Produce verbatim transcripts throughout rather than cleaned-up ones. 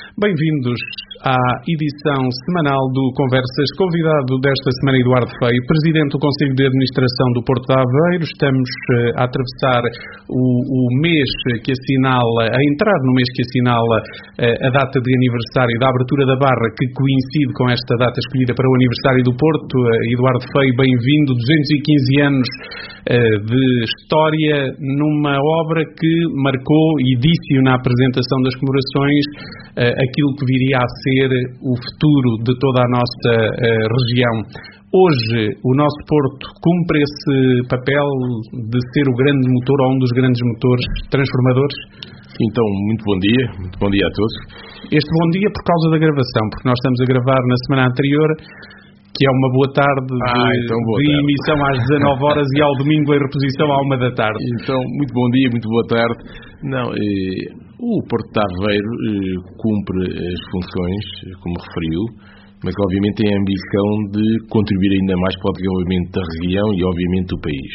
Bem-vindos à edição semanal do Conversas. Convidado desta semana, Eduardo Feio, Presidente do Conselho de Administração do Porto de Aveiro. Estamos uh, a atravessar o, o mês que assinala, a entrar no mês que assinala uh, a data de aniversário da abertura da Barra, que coincide com esta data escolhida para o aniversário do Porto. Uh, Eduardo Feio, bem-vindo. duzentos e quinze anos uh, de história numa obra que marcou e disse na apresentação das comemorações uh, aquilo que viria a ser o futuro de toda a nossa uh, região. Hoje, o nosso Porto cumpre esse papel de ser o grande motor ou um dos grandes motores transformadores? Então, muito bom dia, muito bom dia a todos. Este bom dia por causa da gravação, porque nós estamos a gravar na semana anterior, que é uma boa tarde de, ah, então boa de tarde. emissão às dezanove horas e ao domingo em reposição à uma da tarde. Então, muito bom dia, muito boa tarde. Não, eh, o Porto de Aveiro eh, cumpre as funções, como referiu, mas obviamente tem a ambição de contribuir ainda mais para o desenvolvimento da região e obviamente do país.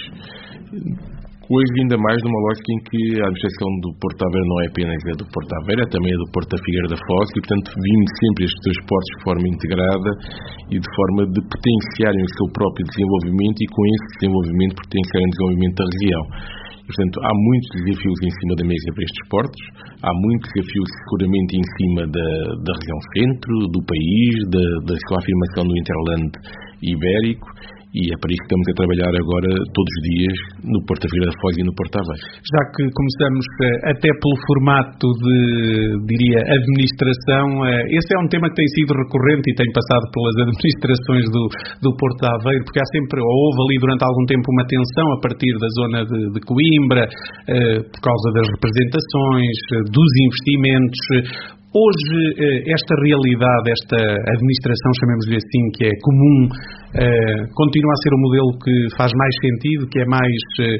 Hoje ainda mais numa lógica em que a administração do Porto de Aveiro não é apenas a do Porto de Aveiro, é também a do Porto da Figueira da Foz e, portanto, vimos sempre estes dois portos de forma integrada e de forma de potenciarem o seu próprio desenvolvimento e, com esse desenvolvimento, potenciarem o desenvolvimento da região. E, portanto, há muitos desafios em cima da mesa para estes portos, há muitos desafios seguramente em cima da, da região centro, do país, da, da sua afirmação no Interland ibérico. E é para isso que estamos a trabalhar agora todos os dias no Porto da Figueira da Foz e no Porto de Aveiro. Já que começamos até pelo formato de, diria, administração, esse é um tema que tem sido recorrente e tem passado pelas administrações do, do Porto de Aveiro, porque há sempre, ou houve ali durante algum tempo uma tensão a partir da zona de, de Coimbra, eh, por causa das representações, dos investimentos. Hoje, esta realidade, esta administração, chamemos-lhe assim, que é comum, continua a ser o modelo que faz mais sentido, que é mais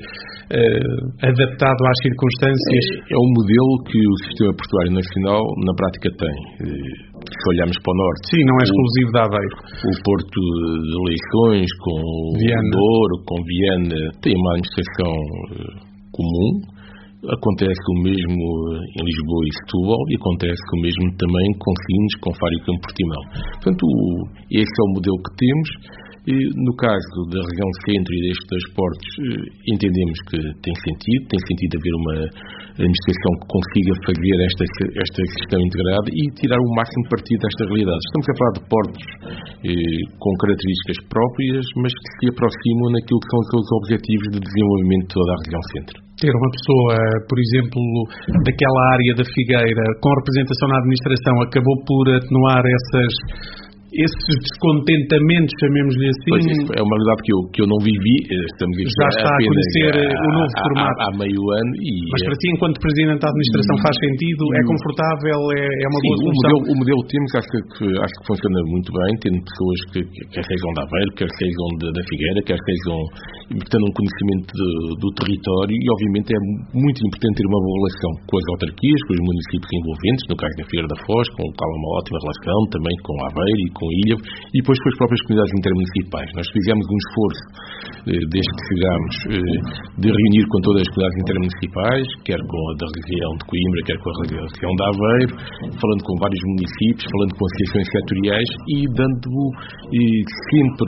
adaptado às circunstâncias? É, é o modelo que o Sistema Portuário Nacional, na prática, tem. Se olharmos para o norte... Sim, não é exclusivo de Aveiro. O Porto de Leixões, com Viana. Douro, com Viana, tem uma administração comum. Acontece o mesmo em Lisboa e Setúbal e acontece o mesmo também com Sines, com Faro e Campo Portimão. Portanto, esse é o modelo que temos. E, no caso da região centro e destes transportes, entendemos que tem sentido, tem sentido haver uma administração que consiga fazer esta, esta gestão integrada e tirar o máximo partido desta realidade. Estamos a falar de portos eh, com características próprias, mas que se aproximam naquilo que são os seus objetivos de desenvolvimento de toda a região centro. Ter uma pessoa, por exemplo, daquela área da Figueira, com representação na administração, acabou por atenuar essas... esses descontentamentos, chamemos-lhe assim... Pois isso é uma realidade que eu, que eu não vivi, estamos já está a conhecer há, o novo há, formato. Há, há meio ano e... Mas para si, enquanto Presidente da Administração, faz sentido, é confortável, é, é uma sim, boa solução? O modelo, o modelo que temos acho que, acho que funciona muito bem, tendo pessoas que quer sejam de Aveiro, quer sejam de, da Figueira, quer sejam tendo um conhecimento de, do território e, obviamente, é muito importante ter uma boa relação com as autarquias, com os municípios envolventes, no caso da Figueira da Foz, com o qual há uma ótima relação, também com Aveiro e com Ilha, e depois com as próprias comunidades intermunicipais. Nós fizemos um esforço, eh, desde que chegámos, eh, de reunir com todas as comunidades intermunicipais, quer com a da região de Coimbra, quer com a região de Aveiro, falando com vários municípios, falando com associações setoriais e dando eh, sempre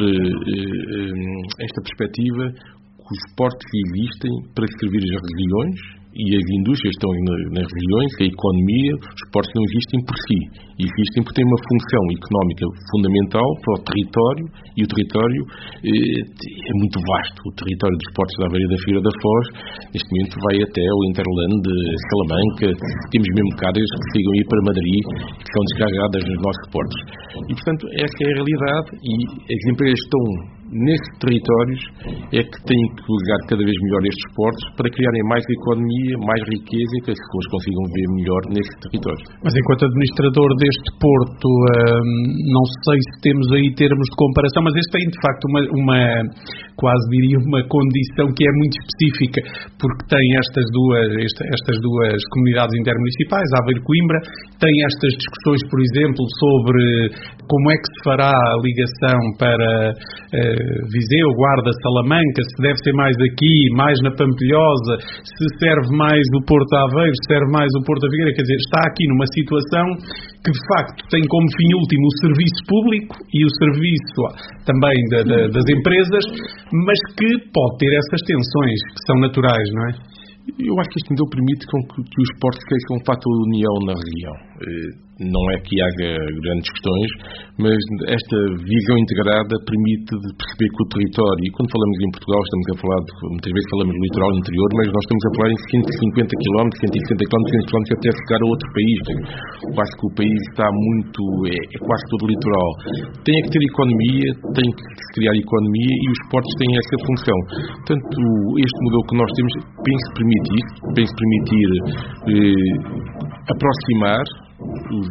eh, esta perspectiva que os portos existem para servir as regiões e as indústrias estão nas regiões, a economia, os portos não existem por si, existem porque têm uma função económica fundamental para o território e o território eh, é muito vasto. O território dos portos da Aveiro e da Figueira da Foz, neste momento vai até o Interland de Salamanca, temos mesmo cargas que sigam ir para Madrid e que são descarregadas nos nossos portos. E, portanto, essa é a realidade e as empresas estão nesses territórios é que têm que usar cada vez melhor estes portos para criarem mais economia, mais riqueza e que as pessoas consigam ver melhor nesse território. Mas enquanto administrador deste porto, hum, não sei se temos aí termos de comparação, mas este tem de facto uma, uma quase diria uma condição que é muito específica, porque tem estas duas, esta, estas duas comunidades intermunicipais, Aveiro e Coimbra, tem estas discussões, por exemplo, sobre como é que se fará a ligação para uh, Viseu, Guarda, Salamanca, se deve ser mais aqui, mais na Pampilhosa, se serve mais o Porto de Aveiro, se serve mais o Porto da Figueira, quer dizer, está aqui numa situação que de facto tem como fim último o serviço público e o serviço também da, da, das empresas, mas que pode ter essas tensões que são naturais, não é? Eu acho que este modelo permite com que, que os portos sejam um fator de união na região. Não é que haja grandes questões, mas esta visão integrada permite perceber que o território, e quando falamos em Portugal estamos a falar, de, muitas vezes falamos do litoral interior, mas nós estamos a falar em cento e cinquenta quilómetros, cento e sessenta quilómetros, duzentos quilómetros até chegar a outro país. Eu acho que o país está muito, é, é quase todo litoral. Tem que ter economia, tem que criar economia e os portos têm essa função. Portanto, este modelo que nós temos, penso permite isso, penso permitir eh, aproximar Os,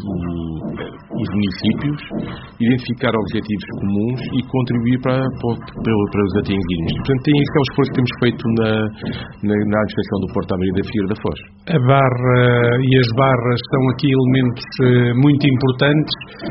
os municípios, identificar objetivos comuns e contribuir para, para, para os atingirmos. Portanto, tem, esse é o esforço que temos feito na, na, na administração do Porto Aveiro e da Figueira da Foz. A barra e as barras são aqui elementos uh, muito importantes,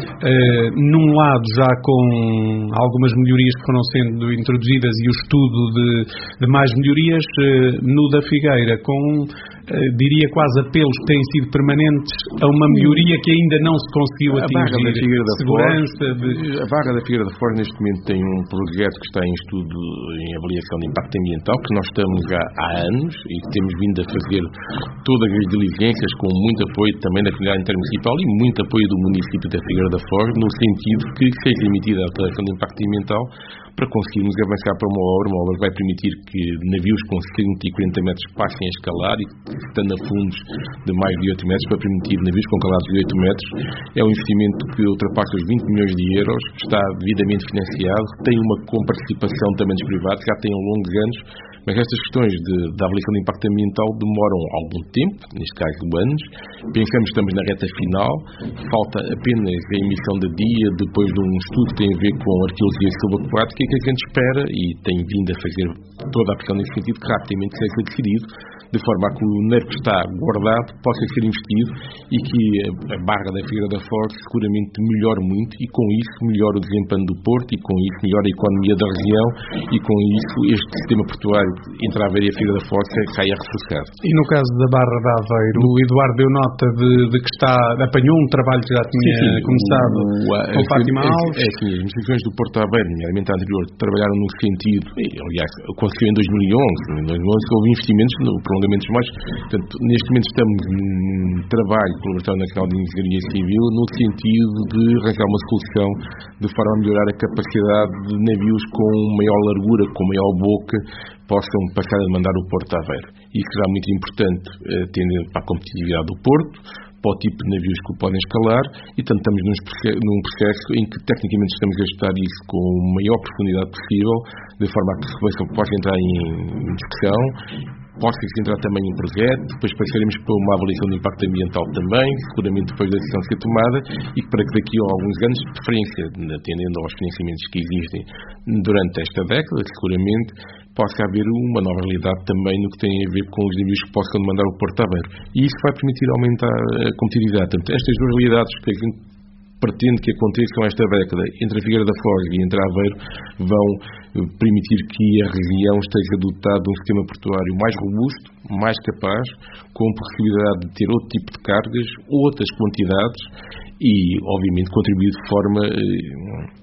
uh, num lado já com algumas melhorias que foram sendo introduzidas e o estudo de, de mais melhorias, uh, no da Figueira, com Uh, diria quase apelos que têm sido permanentes a uma melhoria que ainda não se conseguiu atingir. A barra da Figueira da Segurança Foz, de... a barra da Figueira da Foz neste momento tem um projeto que está em estudo em avaliação de impacto ambiental, que nós estamos há, há anos e temos vindo a fazer todas as diligências com muito apoio também da Comunidade Intermunicipal e muito apoio do município da Figueira da Foz, no sentido que seja emitida a declaração de impacto ambiental para conseguirmos avançar para uma obra, uma obra que vai permitir que navios com cento e quarenta metros passem a escalar e estando a fundos de mais de oito metros para permitir navios com calados de oito metros. É um investimento que ultrapassa os vinte milhões de euros, está devidamente financiado, tem uma comparticipação também dos privados, já tem ao longo de anos, mas estas questões de, da avaliação de impacto ambiental demoram algum tempo, neste caso anos. Pensamos que estamos na reta final, falta apenas a emissão de dia, depois de um estudo que tem a ver com arqueologia subaquática, que a gente espera, e tem vindo a fazer toda a pressão nesse sentido, que rapidamente seja decidido, de forma a que o dinheiro que está guardado possa ser investido e que a barra da Figueira da Foz seguramente melhore muito e com isso melhore o desempenho do Porto e com isso melhore a economia da região e com isso este sistema portuário entre a Aveiro e a Figueira da Foz saia reforçado. E no caso da barra da Aveiro, o Eduardo deu nota de, de que está, apanhou um trabalho que já tinha sim, sim, começado o, o, com a, Fátima é, Alves. É, é sim, as instituições do Porto Aveiro, nomeadamente a anterior, trabalharam no sentido, aliás, conseguiu em dois mil e onze, em dois mil e onze houve investimentos no prolongamento mais. Portanto, neste momento estamos num trabalho com o Laboratório Nacional de Engenharia Civil no sentido de arranjar uma solução de forma a melhorar a capacidade de navios com maior largura, com maior boca, possam passar a demandar o Porto Aveiro. Isso será muito importante, eh, tendendo para a competitividade do Porto, para o tipo de navios que o podem escalar, e tanto estamos num processo, num processo em que tecnicamente estamos a estudar isso com a maior profundidade possível, de forma a que se possa entrar em discussão, possa entrar também em projeto, depois passaremos para uma avaliação de impacto ambiental também, seguramente depois da decisão ser tomada, e para que daqui a alguns anos, de preferência, atendendo aos financiamentos que existem durante esta década, seguramente, possa haver uma nova realidade também no que tem a ver com os navios que possam demandar o Porto Aveiro. E isso vai permitir aumentar a competitividade. Portanto, estas duas realidades que a gente pretende que aconteçam esta década entre a Figueira da Foz e entre a Aveiro vão permitir que a região esteja dotada de um sistema portuário mais robusto, mais capaz, com possibilidade de ter outro tipo de cargas, outras quantidades e, obviamente, contribuir de forma eh,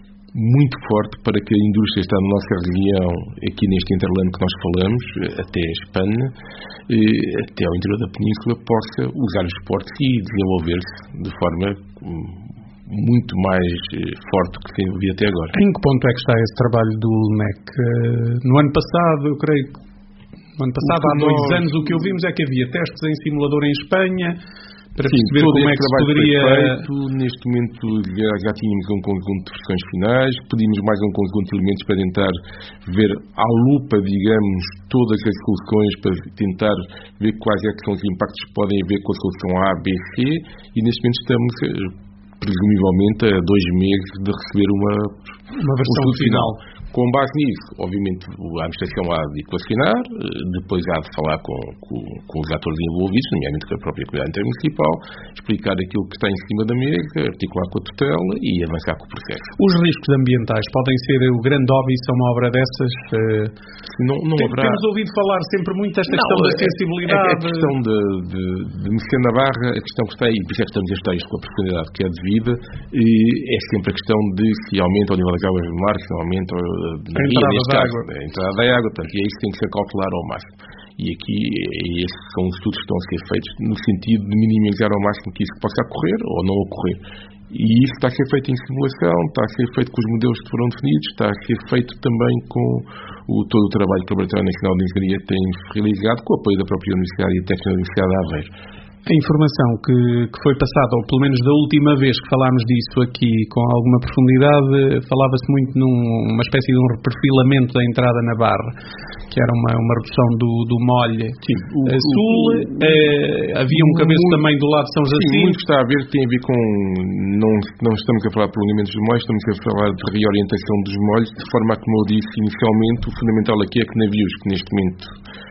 muito forte para que a indústria está na nossa região, aqui neste interlano que nós falamos, até a Espanha, até ao interior da península, possa usar os portos e desenvolver-se de forma muito mais forte do que tem havido até agora. Em que ponto é que está esse trabalho do L M E C? No ano passado, eu creio que no ano passado, há dois nós... anos, o que ouvimos é que havia testes em simulador em Espanha, para Sim, perceber como é que se poderia... Feito, neste momento já, já tínhamos um conjunto de versões finais, pedimos mais um conjunto de elementos para tentar ver à lupa, digamos, todas as soluções, para tentar ver quais é que são os impactos que podem haver com a solução A, B, C, e neste momento estamos, presumivelmente, a dois meses de receber uma, uma versão final. final. Com base nisso, obviamente, a administração há de equacionar, depois há de falar com, com, com os atores envolvidos, nomeadamente com a própria comunidade intermunicipal, explicar aquilo que está em cima da mesa, articular com a tutela e avançar com o processo. Os riscos ambientais podem ser o grande óbvio a uma obra dessas? Não, não Tem, haverá... Temos ouvido falar sempre muito desta questão não, da sensibilidade. A, a questão de, de, de mexer na barra, a questão que está aí, por isso é que estamos a estudar isto com a profundidade que é devida, é sempre a questão de se aumenta o nível das águas do mar, se não aumenta a entrada da água. A entrada da água, portanto, e é isso que tem que ser cautelar ao máximo. E aqui, esses são os estudos que estão a ser feitos no sentido de minimizar ao máximo que isso possa ocorrer ou não ocorrer. E isso está a ser feito em simulação, está a ser feito com os modelos que foram definidos, está a ser feito também com o, todo o trabalho que o Laboratório Nacional de Engenharia tem realizado, com o apoio da própria Universidade e Técnica da Universidade de Aveiro. A informação que, que foi passada, ou pelo menos da última vez que falámos disso aqui com alguma profundidade, falava-se muito numa espécie de um reperfilamento da entrada na barra, que era uma, uma redução do, do molhe sim, o, a sul. O, eh, havia um cabeço muito, também do lado de São Jacinto. Sim, muito que está a ver tem a ver com... Não, não estamos a falar de prolongamentos dos molhos, estamos a falar de reorientação dos molhos, de forma a, como eu disse inicialmente, o fundamental aqui é que navios que neste momento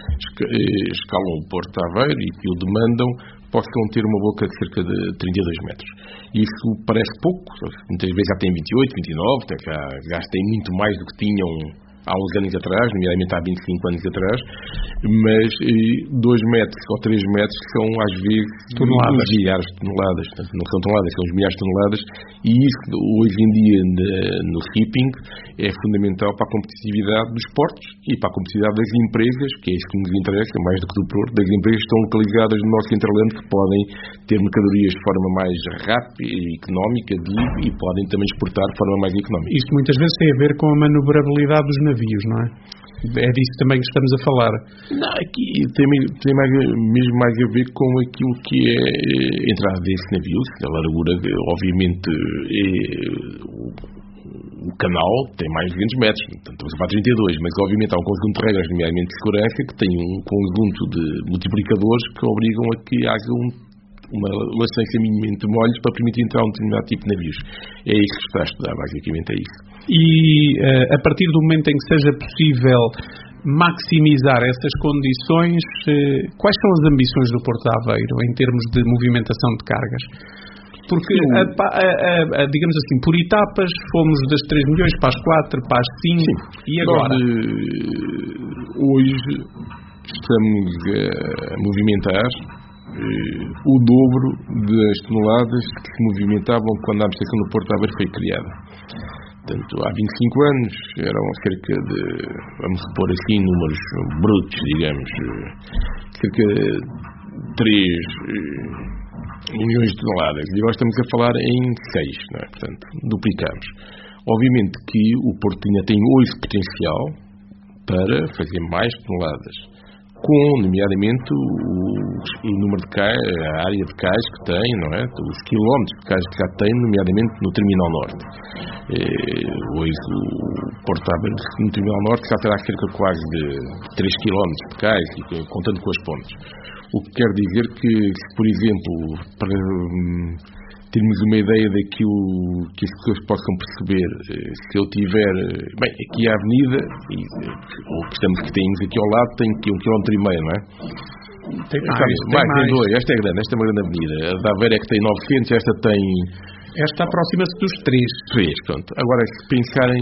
escalam o Porto de Aveiro e que o demandam, possam ter uma boca de cerca de trinta e dois metros. Isso parece pouco, muitas vezes já tem vinte e oito, vinte e nove, já, já têm muito mais do que tinham há uns anos atrás, nomeadamente há vinte e cinco anos atrás, mas dois metros ou três metros são às vezes toneladas. milhares de toneladas, portanto, não são toneladas, são os milhares de toneladas, e isso hoje em dia no shipping é fundamental para a competitividade dos portos e para a competitividade das empresas, que é isso que nos interessa, mais do que do porto, das empresas que estão localizadas no nosso hinterland, que podem ter mercadorias de forma mais rápida e económica, digo, e podem também exportar de forma mais económica. Isto muitas vezes tem a ver com a manobrabilidade dos navios, não é? É disso também que estamos a falar. Não, aqui tem, tem mais, mesmo mais a ver com aquilo que é a entrada desse navio, a largura, obviamente, é, o, o canal tem mais de duzentos metros, portanto, estamos a falar de trinta e dois, mas obviamente há um conjunto de regras, nomeadamente de segurança, que tem um conjunto de multiplicadores que obrigam a que haja um uma licença mínima de molhos para permitir entrar um determinado tipo de navios. É isso que está a estudar, basicamente é isso. E uh, a partir do momento em que seja possível maximizar essas condições, uh, quais são as ambições do Porto de Aveiro em termos de movimentação de cargas? Porque, a, a, a, a, digamos assim, por etapas fomos das três milhões para as quatro, para as cinco. Sim. E agora? Nós, hoje estamos a movimentar o dobro das toneladas que se movimentavam quando a administração do Porto de Aveiro foi criada. Portanto, há vinte e cinco anos eram cerca de, vamos repor assim, números brutos, digamos, cerca de três milhões de toneladas. E agora estamos a falar em seis, não é? Portanto, duplicamos. Obviamente que o Porto ainda tem hoje potencial para fazer mais toneladas, com, nomeadamente, o, o número de cais, a área de cais que tem, não é? Os quilómetros de cais que já tem, nomeadamente no Terminal Norte. Eh, hoje o Porto de Aveiro no Terminal Norte já terá cerca quase de três quilómetros de cais, contando com as pontes. O que quer dizer que, por exemplo, para hum, termos uma ideia daquilo que as pessoas possam perceber, se eu tiver, bem, aqui a avenida, e, o que, estamos, que temos aqui ao lado, tem aqui um quilómetro e meio, não é? Tem mais, Sabe, tem mais, mais. Tem dois. Esta é grande, esta é uma grande avenida. A da Aveiro é que tem novecentos, esta tem... Esta aproxima-se dos três. Três, pronto. Agora, se pensarem,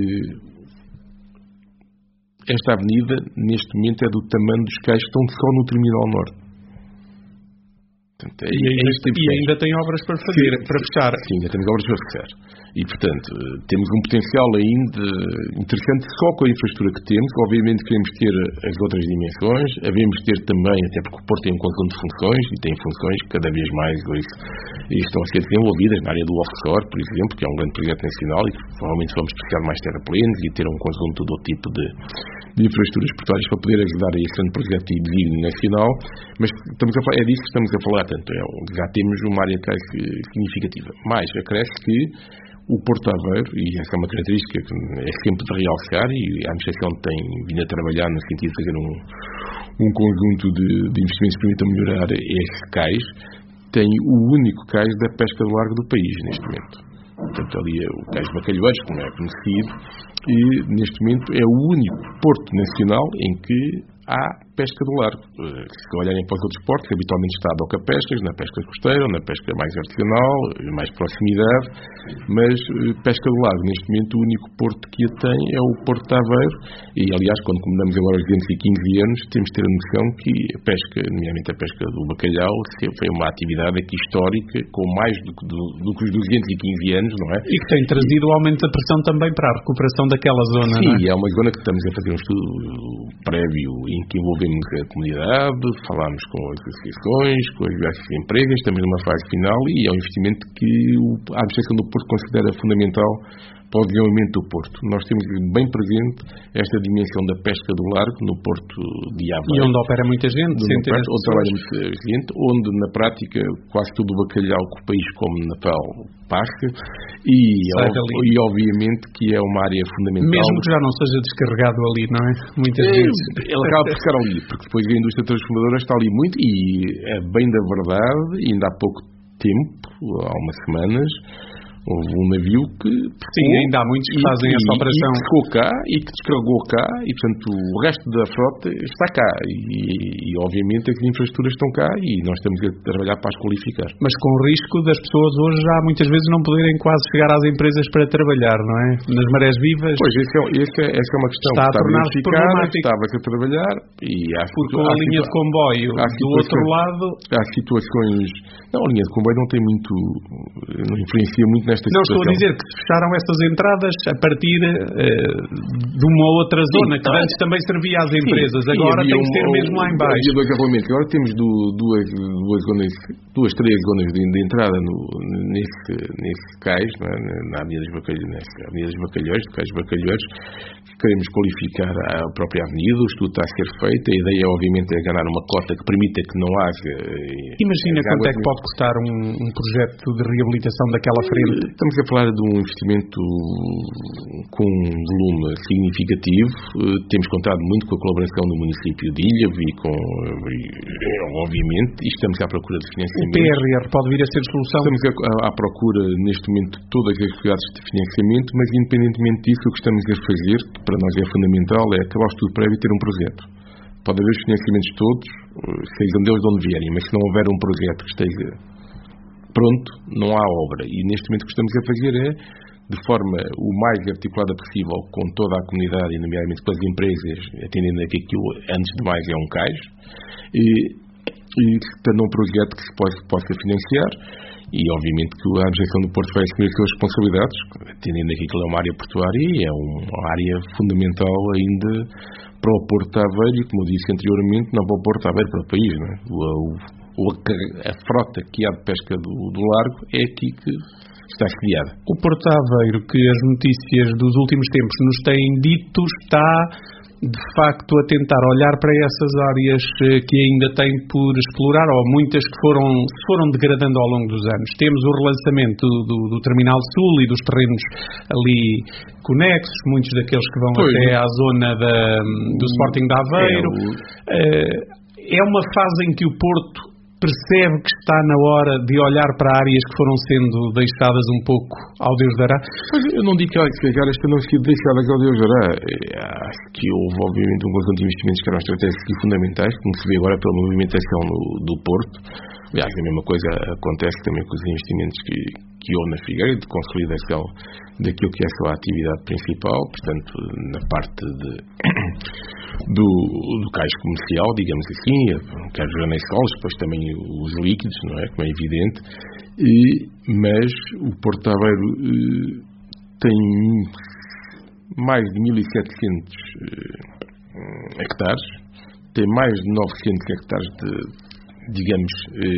esta avenida, neste momento, é do tamanho dos cais que estão só no Terminal Norte. Portanto, é, e, ainda, é e ainda tem obras para fazer, sim, para fechar. Sim, ainda temos obras para fechar. E, portanto, temos um potencial ainda interessante só com a infraestrutura que temos. Obviamente queremos ter as outras dimensões, havemos ter também, até porque o Porto tem um conjunto de funções, e tem funções que cada vez mais hoje estão a ser desenvolvidas na área do offshore, por exemplo, que é um grande projeto nacional, e provavelmente vamos precisar de mais terraplenos e ter um conjunto de outro tipo de, de infraestruturas portuárias para poder ajudar a esse grande projeto de divino nacional. Mas estamos a falar, é disso que estamos a falar, tanto é, já temos uma área significativa. Mas acresce que o Porto de Aveiro, e essa é uma característica que é sempre de realçar, e a administração tem vindo a trabalhar no sentido de fazer um, um conjunto de, de investimentos que permitam melhorar esse cais, tem o único cais da pesca do largo do país neste momento. portanto ali é o Cais Bacalhoeiros, como é conhecido, e neste momento é o único porto nacional em que há pesca do largo. Se olharem para os outros portos, habitualmente está a doca pescas, na pesca costeira, na pesca mais artesanal, mais proximidade, mas pesca do largo, neste momento, o único porto que a tem é o Porto de Aveiro, e aliás, quando comemoramos agora os duzentos e quinze anos, temos de ter a noção que a pesca, nomeadamente a pesca do bacalhau, foi uma atividade aqui histórica, com mais do, do, do que os duzentos e quinze anos, não é? E que tem trazido o aumento da pressão também para a recuperação daquela zona, Sim, não é? é uma zona que estamos a fazer um estudo prévio em que envolvemos a comunidade, falámos com as associações, com as diversas empresas, estamos numa fase final e é um investimento que a administração do Porto considera fundamental para o desenvolvimento do Porto. Nós temos bem presente esta dimensão da pesca do largo no Porto de Aveiro. E onde opera muita gente, centenas de onde trabalha muita gente, onde na prática quase todo o bacalhau que o país come de Natal pesca e, e obviamente que é uma área fundamental. Mesmo que já não seja descarregado ali, não é? Muitas é, vezes. Ele acaba por ficar ali, porque depois a indústria transformadora está ali muito e é bem da verdade, ainda há pouco tempo, há umas semanas, houve um navio que... Sim, ainda há muitos que fazem e, essa operação. E que ficou cá e que descarregou cá e, portanto, o resto da frota está cá. E, e obviamente, as infraestruturas estão cá e nós estamos a trabalhar para as qualificar. Mas com o risco das pessoas hoje já muitas vezes não poderem quase chegar às empresas para trabalhar, não é? Nas marés vivas... Pois, esse é, esse é, essa é uma questão está que a tornar-se problemática. Estava-se a trabalhar e há... Porque com a linha de comboio do outro lado... Há situações... Não, a linha de comboio não tem muito... não influencia muito nesta não, situação. Estou a dizer que se fecharam essas entradas a partir uh, de uma outra zona, sim, que antes também servia às empresas, sim, agora tem que ser um, mesmo lá em baixo. Havia dois arrolamentos. Agora temos do, duas, duas zonas, duas, três zonas de, de entrada no, nesse, nesse cais, não é? Na Avenida dos Bacalhões, Avenida dos Bacalhões, do Cais Bacalhões, que queremos qualificar a própria avenida, o estudo está a ser feito, a ideia obviamente é ganhar uma cota que permita que não haja... Imagina quanto é que pode custar um, um projeto de reabilitação daquela frente? Estamos a falar de um investimento com um volume significativo. Temos contado muito com a colaboração do município de Ilhavo e com, obviamente, e estamos à procura de financiamento. O P R R pode vir a ser solução? Estamos à, à procura, neste momento, de todas as possibilidades de financiamento, mas independentemente disso, o que estamos a fazer, que para nós é fundamental, é acabar o estudo prévio e ter um projeto. Pode haver os financiamentos todos, sejam deles de onde vierem, mas se não houver um projeto que esteja pronto, não há obra. E neste momento o que estamos a fazer é, de forma o mais articulada possível com toda a comunidade, e nomeadamente com as empresas, atendendo a que aquilo, antes de mais, é um cais, e, e tendo um projeto que se possa, possa financiar, e obviamente que a administração do Porto vai assumir as suas responsabilidades, atendendo a que aquilo é uma área portuária e é uma área fundamental ainda para o Porto de Aveiro, e como eu disse anteriormente, não para o Porto de Aveiro, para o país, não é? O, o, a frota que há de pesca do, do largo é aqui que está sediada. O Porto de Aveiro, que as notícias dos últimos tempos nos têm dito, está de facto a tentar olhar para essas áreas que ainda tem por explorar, ou muitas que foram, se foram degradando ao longo dos anos. Temos o relançamento do, do Terminal Sul e dos terrenos ali conexos, muitos daqueles que vão pois, até à zona da, do Sporting de Aveiro. É, é uma fase em que o Porto percebe que está na hora de olhar para áreas que foram sendo deixadas um pouco ao Deus dará? Pois, eu não digo que as áreas tenham sido deixadas ao Deus dará. Acho que houve, obviamente, um conjunto de investimentos que eram estratégicos e fundamentais, como se vê agora pela movimentação no, do Porto. Aliás, a mesma coisa acontece também com os investimentos que, que houve na Figueira, de consolidação daquilo que é a sua atividade principal, portanto, na parte de... Do, do cais comercial, digamos assim, quer jogar nas escolas, depois também os líquidos, não é? Como é evidente, e, mas o Porto de Aveiro eh, tem mais de mil e setecentos eh, hectares, tem mais de novecentos hectares de, digamos,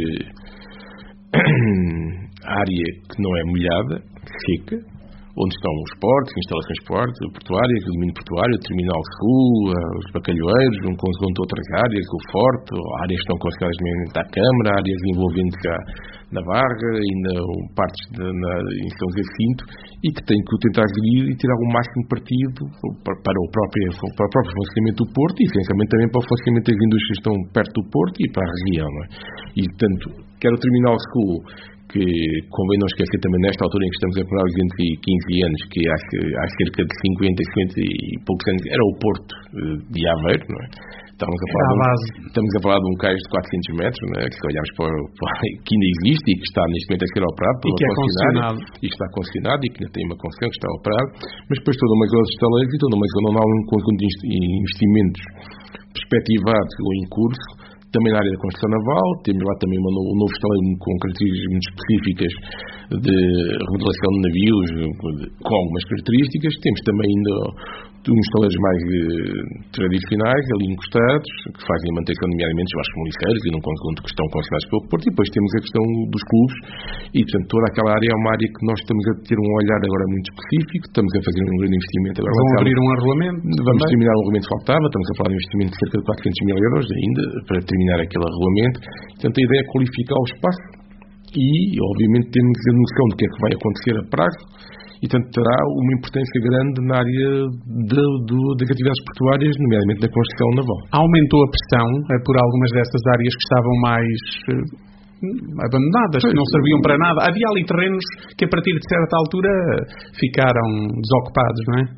eh, área que não é molhada, seca, onde estão os portos, instalações portuárias, o domínio portuário, o Terminal Sul, os Bacalhoeiros, um conjunto de outras áreas, o Forte, áreas que estão consideradas mesmo à Câmara, áreas envolventes já na Varga, ainda partes de, na, em São Jacinto, e que tem que tentar gerir e tirar o máximo partido para, para, o próprio, para o próprio funcionamento do Porto e, essencialmente, também para o funcionamento das indústrias que estão perto do Porto e para a região. Não é? E, portanto, quer o Terminal Sul, que convém não esquecer também nesta altura em que estamos a comemorar os duzentos e quinze anos, que há, há cerca de cinquenta, cinquenta e poucos anos era o Porto de Aveiro, não é? Estamos a, falar de um, estamos a falar de um cais de quatrocentos metros, né, que olhamos para, para que ainda existe e que está neste momento a ser operado e que é concessionado. E que está concessionado e que ainda tem uma concessão que está a operar, mas depois toda uma zona de estaleiros e toda uma zona onde há um conjunto de investimentos perspectivados ou em curso, também na área da construção naval. Temos lá também uma, um novo estaleiro com características muito específicas de remodelação de navios, com algumas características. Temos também ainda uns estaleiros mais eh, tradicionais, ali encostados, que fazem a manutenção, nomeadamente, os vascos moliceiros e num conjunto que estão condicionados pelo Porto. E depois temos a questão dos clubes e, portanto, toda aquela área é uma área que nós estamos a ter um olhar agora muito específico. Estamos a fazer um grande investimento. Agora vão abrir um arruamento? Vamos também terminar o arruamento que faltava. Estamos a falar de um investimento de cerca de quatrocentos mil euros ainda para terminar aquele arruamento. Portanto, a ideia é qualificar o espaço e, obviamente, temos a noção do que é que vai acontecer a prazo. E, portanto, terá uma importância grande na área de, de, das atividades portuárias, nomeadamente na construção naval. Aumentou a pressão eh, por algumas dessas áreas que estavam mais eh, abandonadas, pois, que não serviam para nada. Havia ali terrenos que, a partir de certa altura, ficaram desocupados, não é?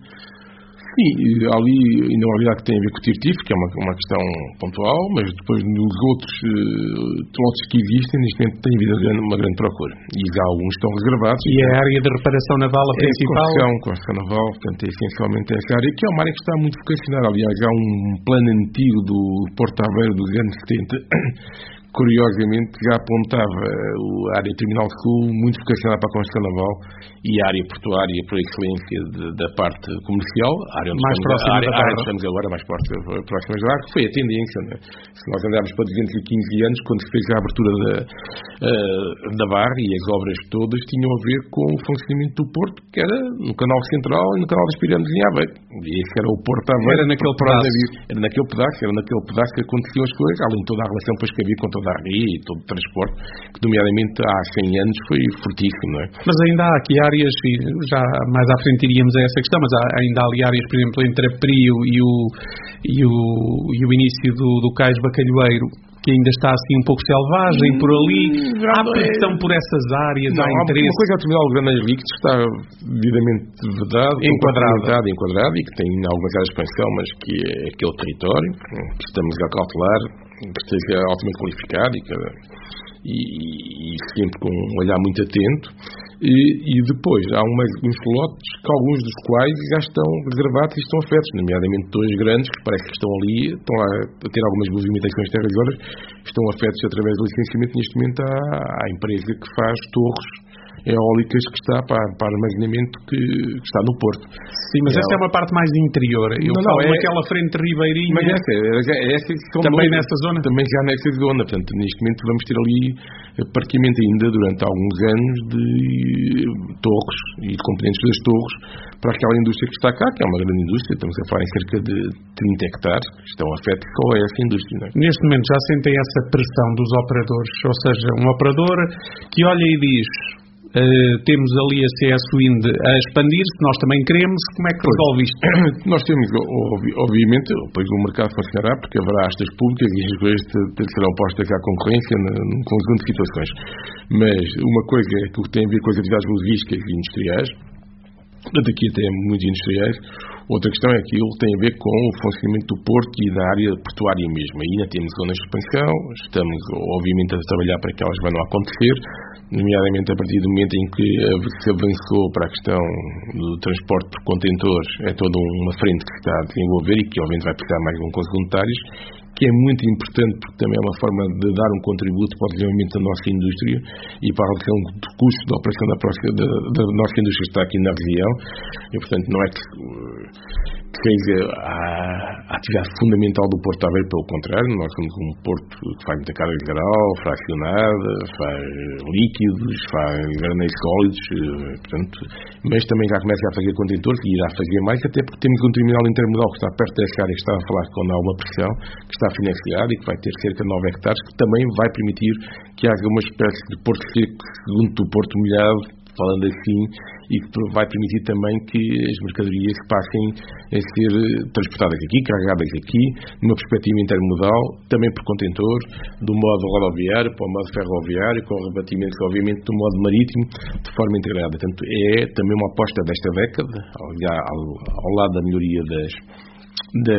Sim, ali, e na realidade, que tem a ver com o Tirtif, que é uma, uma questão pontual, mas depois nos outros uh, lotes que existem, neste momento tem havido uma grande procura. E já alguns estão reservados. E é a área de reparação naval a é principal? Construção, construção naval, portanto, é essencialmente essa área, que é uma área que está muito vocacionada. Aliás, há um plano antigo do Porto Aveiro dos anos setenta, curiosamente, já apontava a área terminal sul muito vocacionada para a construção naval e a área portuária por excelência de, da parte comercial, a área onde mais estamos, próxima a área, da a área estamos agora mais próximas do ar, que foi a tendência, né? Se nós andarmos para duzentos e quinze anos, quando se fez a abertura da, uh, da barra e as obras todas tinham a ver com o funcionamento do Porto, que era no canal central e no canal das Pirâmides em Aveiro. E esse era o Porto Aveiro. Era naquele pedaço. Era naquele pedaço, era naquele pedaço que aconteciam as coisas, além de toda a relação depois que havia com toda a ria e todo o transporte, que nomeadamente há cem anos foi fortíssimo, não é? Mas ainda há aqui áreas, e já mais à frente iríamos a essa questão, mas há, ainda há ali áreas, por exemplo, entre a Prio e o, e o, e o início do, do Cais Bacalhoeiro, que ainda está assim um pouco selvagem por ali. Hum, há pressão é... por essas áreas, não, há interesse. Há uma coisa a terminar o Grande Líquido que está devidamente vedado, enquadrado, enquadrado e que tem algumas áreas de expansão, mas que é aquele território que estamos a cautelar, que esteja altamente qualificado e, que, e, e sempre com um olhar muito atento. E, e depois há umas, uns lotes que alguns dos quais já estão reservados e estão afetos, nomeadamente dois grandes que parece que estão ali, estão a, a ter algumas movimentações de terras e obras, estão afetos através do licenciamento neste momento à, à empresa que faz torres eólicas que está para, para armazenamento que, que está no Porto. Sim, mas é essa é uma parte mais interior. Eu não, falo não, é naquela frente ribeirinha. Mas essa, é, essa também nessa zona? Também já nessa zona. Portanto, neste momento vamos ter ali parqueamento ainda durante alguns anos de torres e de componentes das torres para aquela indústria que está cá, que é uma grande indústria. Estamos a falar em cerca de trinta hectares que estão afetos só a essa indústria. Não é? Neste momento já sentem essa pressão dos operadores, ou seja, um operador que olha e diz: Uh, temos ali a C S Wind a expandir-se, nós também queremos, como é que resolve isto? Nós temos, obviamente, depois o mercado funcionará porque haverá astas públicas e as coisas serão postas à concorrência num conjunto de situações. Mas uma coisa é que tem a ver com as atividades logísticas e industriais, daqui até muitos industriais. Outra questão é que ele tem a ver com o funcionamento do Porto e da área portuária mesmo. Ainda temos zonas de expansão, estamos obviamente a trabalhar para que elas vão acontecer, nomeadamente a partir do momento em que se avançou para a questão do transporte por contentores, é toda uma frente que se está a desenvolver e que obviamente vai precisar mais de um conjunto de áreas, que é muito importante porque também é uma forma de dar um contributo para o desenvolvimento da nossa indústria e para a redução do custo da operação da, próxima, da, da nossa indústria que está aqui na região. E, portanto, não é que, que seja a, a atividade fundamental do Porto Aveiro, pelo contrário, nós somos um porto que faz muita carga geral, fracionada, faz líquidos, faz granéis sólidos, portanto, mas também já começa a fazer contentores e irá fazer mais, até porque temos um terminal intermodal que está perto dessa área que estava a falar, quando há uma pressão, que está financiado e que vai ter cerca de nove hectares, que também vai permitir que haja uma espécie de porto seco, segundo do Porto Molhado, falando assim, e que vai permitir também que as mercadorias passem a ser transportadas aqui, carregadas aqui, numa perspectiva intermodal, também por contentor, do modo rodoviário para o modo ferroviário, com rebatimentos, obviamente, do modo marítimo, de forma integrada. Portanto, é também uma aposta desta década, ao, ao, ao lado da melhoria das, da,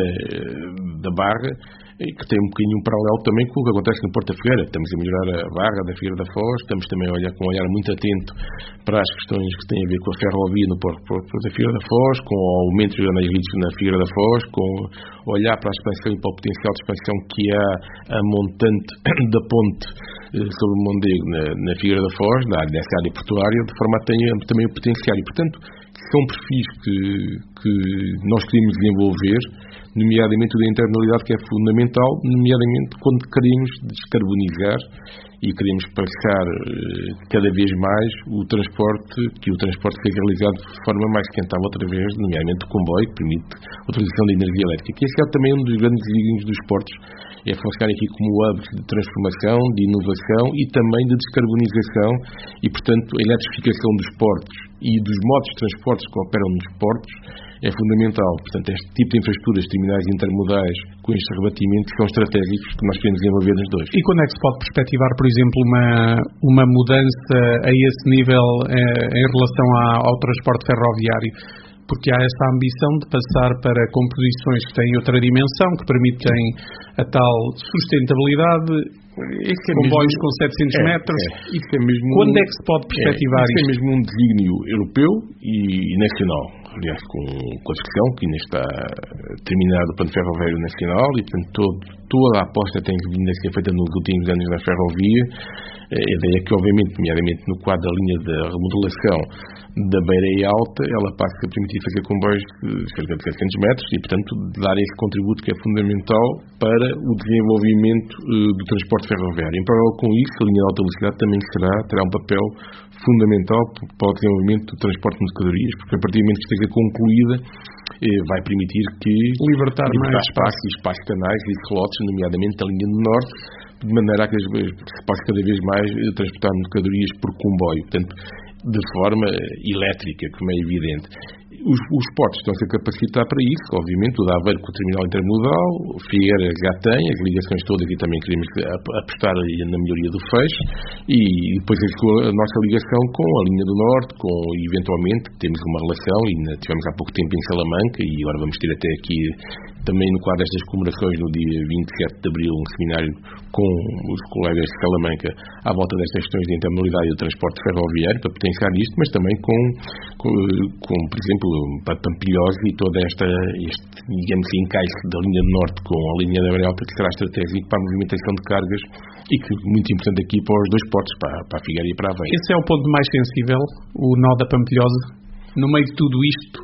da barra, que tem um bocadinho um paralelo também com o que acontece no Porto da Figueira. Estamos a melhorar a barra da Figueira da Foz, estamos também a olhar com um olhar muito atento para as questões que têm a ver com a ferrovia no Porto, Porto da Figueira da Foz, com o aumento dos jornais lidos na Figueira da Foz, com olhar para a expansão e para o potencial de expansão que há a montante da ponte sobre o Mondego na, na Figueira da Foz, na, nessa área portuária, de forma a ter também o potencial. E, portanto, são perfis que, que nós queremos desenvolver, nomeadamente o da internalidade, que é fundamental, nomeadamente quando queremos descarbonizar e queremos passar cada vez mais o transporte, que o transporte seja realizado de forma mais sustentável através, nomeadamente do comboio, que permite a utilização da energia elétrica. Que esse é também um dos grandes desígnios dos portos, é funcionar aqui como hub de transformação, de inovação e também de descarbonização e, portanto, a eletrificação dos portos e dos modos de transportes que operam nos portos é fundamental. Portanto, este tipo de infraestruturas terminais intermodais com estes rebatimentos são estratégicos que nós queremos desenvolver nos dois. E quando é que se pode perspectivar, por exemplo, uma, uma mudança a esse nível eh, em relação à, ao transporte ferroviário? Porque há essa ambição de passar para composições que têm outra dimensão, que permitem a tal sustentabilidade. Esse é comboios mesmo, com setecentos é, metros. É, isso é mesmo Quando um, é que se pode perspectivar é, isso? Isso é mesmo um desígnio europeu e, e nacional. Aliás, com, com a discussão que ainda está terminado o plano ferroviário nacional e, portanto, todo, toda a aposta tem vindo a ser feita nos últimos anos na ferrovia. A ideia é que, obviamente, nomeadamente no quadro da linha da remodelação da beira e alta, ela passa a permitir fazer comboios de cerca de setecentos metros e, portanto, dar esse contributo que é fundamental para o desenvolvimento uh, do transporte ferroviário. Em paralelo com isso, a linha de alta velocidade também será, terá um papel fundamental para o desenvolvimento do transporte de mercadorias, porque a partir do momento que esteja concluída, eh, vai permitir que libertar, libertar mais espaço e espaço canais e slots, nomeadamente a linha do Norte, de maneira a que se possa cada vez mais transportar mercadorias por comboio, portanto, de forma elétrica, como é evidente. Os, os portos estão-se a capacitar para isso, obviamente, o de Aveiro com o terminal intermodal, o Figueira já tem, as ligações todas e também queremos apostar na melhoria do fecho, e depois a nossa ligação com a linha do Norte, com, eventualmente, temos uma relação, e tivemos há pouco tempo em Salamanca, e agora vamos ter até aqui, também no quadro destas comemorações, no dia vinte e sete de abril, um seminário com os colegas de Salamanca à volta destas questões de intermodalidade e do transporte ferroviário, para potenciar isto, mas também com, com, com por exemplo, para Pampilhosa e toda esta, este, digamos, encaixe da linha do Norte com a linha da Beira Alta, que será estratégico para a movimentação de cargas e que é muito importante aqui para os dois portos, para, para a Figueira e para a Aveiro. Esse é o ponto mais sensível, o nó da Pampilhosa, no meio de tudo isto?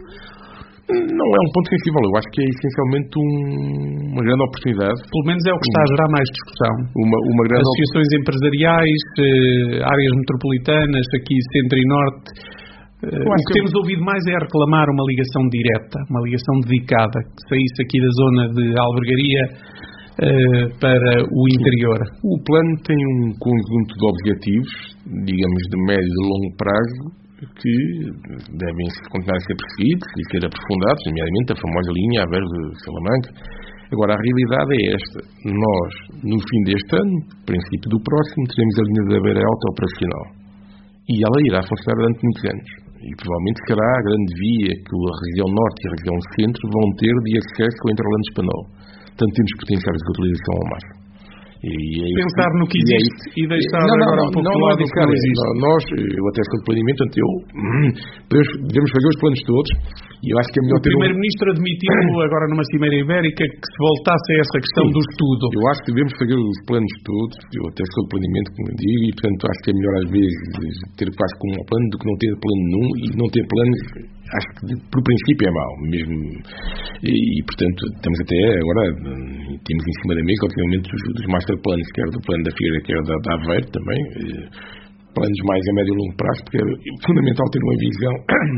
Não é um ponto sensível, eu acho que é essencialmente um, uma grande oportunidade. Pelo menos é o que está a gerar mais discussão. Uma, uma grande Associações op... empresariais, eh, áreas metropolitanas, aqui centro e norte. Eh, o que, que temos ouvido mais é reclamar uma ligação direta, uma ligação dedicada, que saísse aqui da zona de albergaria eh, para o interior. O plano tem um conjunto de objetivos, digamos, de médio e de longo prazo, que devem continuar a ser perseguidos e ser aprofundados, nomeadamente a famosa linha Aveiro-Salamanca. Agora, a realidade é esta. Nós, no fim deste ano, princípio do próximo, teremos a linha da Beira Alta operacional. E ela irá funcionar durante muitos anos. E provavelmente será a grande via que a região norte e a região centro vão ter de acesso ao Interlando Espanhol. Portanto, temos que potenciar a utilização ao máximo. E é pensar no que existe e, é e deixar não, não, agora não, um pouco não, não, lado não, não, não, nós, eu até sou de planeamento, portanto eu podemos, devemos fazer os planos todos e eu acho que é melhor o ter o primeiro-ministro um... admitiu agora numa cimeira ibérica que se voltasse a essa questão Sim, do estudo. Eu acho que devemos fazer os planos todos, eu até sou de planeamento, como eu digo, e portanto acho que é melhor às vezes ter quase como um plano do que não ter plano nenhum, e não ter planos acho que por princípio é mau mesmo, e, e portanto estamos até agora temos em cima da mesa obviamente dos, dos master planos, quer do plano da Figueira, quer da, da Aveiro também, planos mais a médio e longo prazo, porque é fundamental ter uma visão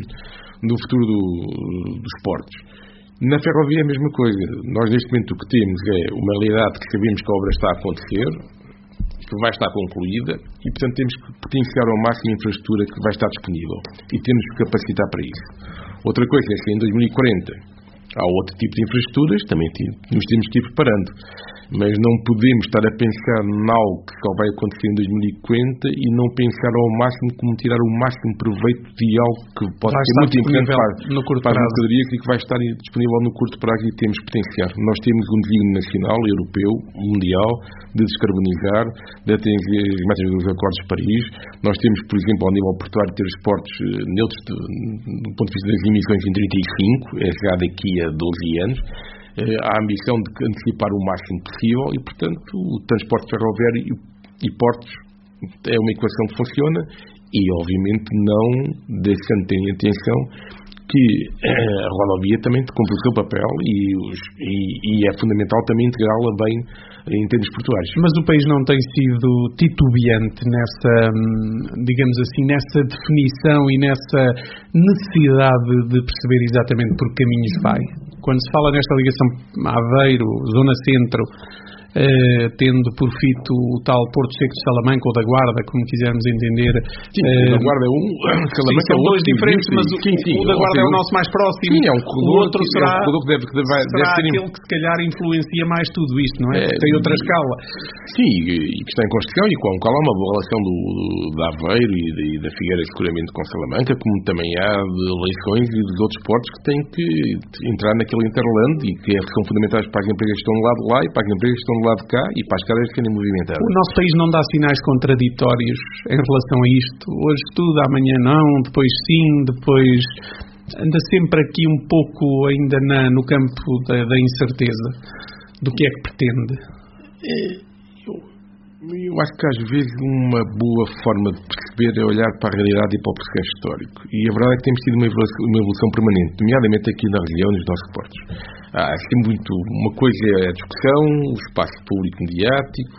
do futuro do, dos portos. Na ferrovia é a mesma coisa. Nós neste momento o que temos é uma realidade que sabemos que a obra está a acontecer, que vai estar concluída e, portanto, temos que potenciar ao máximo a infraestrutura que vai estar disponível e temos que capacitar para isso. Outra coisa é que em dois mil e quarenta há outro tipo de infraestruturas, também nos temos que ir preparando, mas não podemos estar a pensar em algo que só vai acontecer em dois mil e quarenta e não pensar ao máximo como tirar o máximo proveito de algo que pode ser muito importante para, no curto para as prazo. mercadorias e que vai estar disponível no curto prazo e temos que potenciar. Nós temos um desígnio nacional, europeu, mundial, de descarbonizar, de atingir as metas dos acordos de Paris. Nós temos, por exemplo, ao nível portuário, ter os portos neutros de, do ponto de vista das emissões em trinta e cinco, é já daqui a doze anos. Há a ambição de antecipar o máximo possível e, portanto, o transporte ferroviário e, e portos é uma equação que funciona e, obviamente, não deixando de ter atenção que a rodovia também cumpre o seu papel e, os, e, e é fundamental também integrá-la bem em termos portuários. Mas o país não tem sido titubeante nessa, digamos assim, nessa definição e nessa necessidade de perceber exatamente por que caminhos vai. Quando se fala nesta ligação Aveiro, Zona Centro, eh, tendo por fito o tal Porto Seco de Salamanca ou da Guarda, como quisermos entender. Sim, eh, o da Guarda é um, Salamanca sim, são é dois diferentes, mas o, sim, sim, o da Guarda é o nosso mais próximo. Sim, é um corredor, o outro será, é um corredor que deve, que deve, será deve ser aquele que se calhar influencia mais tudo isto, não é? é Tem outra escala. Sim, e que está em construção e com o qual há uma boa relação do, do, da Aveiro e, de, e da Figueira seguramente com Salamanca, como também há de Leixões e dos outros portos que têm que entrar naquele interland e que são fundamentais para as empresas que estão do lado de lá e para as empresas que estão do lado de cá e para as caras que serem movimentadas. O nosso país não dá sinais contraditórios em relação a isto. Hoje tudo, amanhã não, depois sim, depois anda sempre aqui um pouco ainda na, no campo da, da incerteza do que é que pretende. É, eu, eu acho que às vezes uma boa forma de perceber é olhar para a realidade e para o processo histórico. E a verdade é que temos tido uma evolução, uma evolução permanente, nomeadamente aqui na região, nos nossos portos. Há assim muito, uma coisa é a discussão, o espaço público mediático,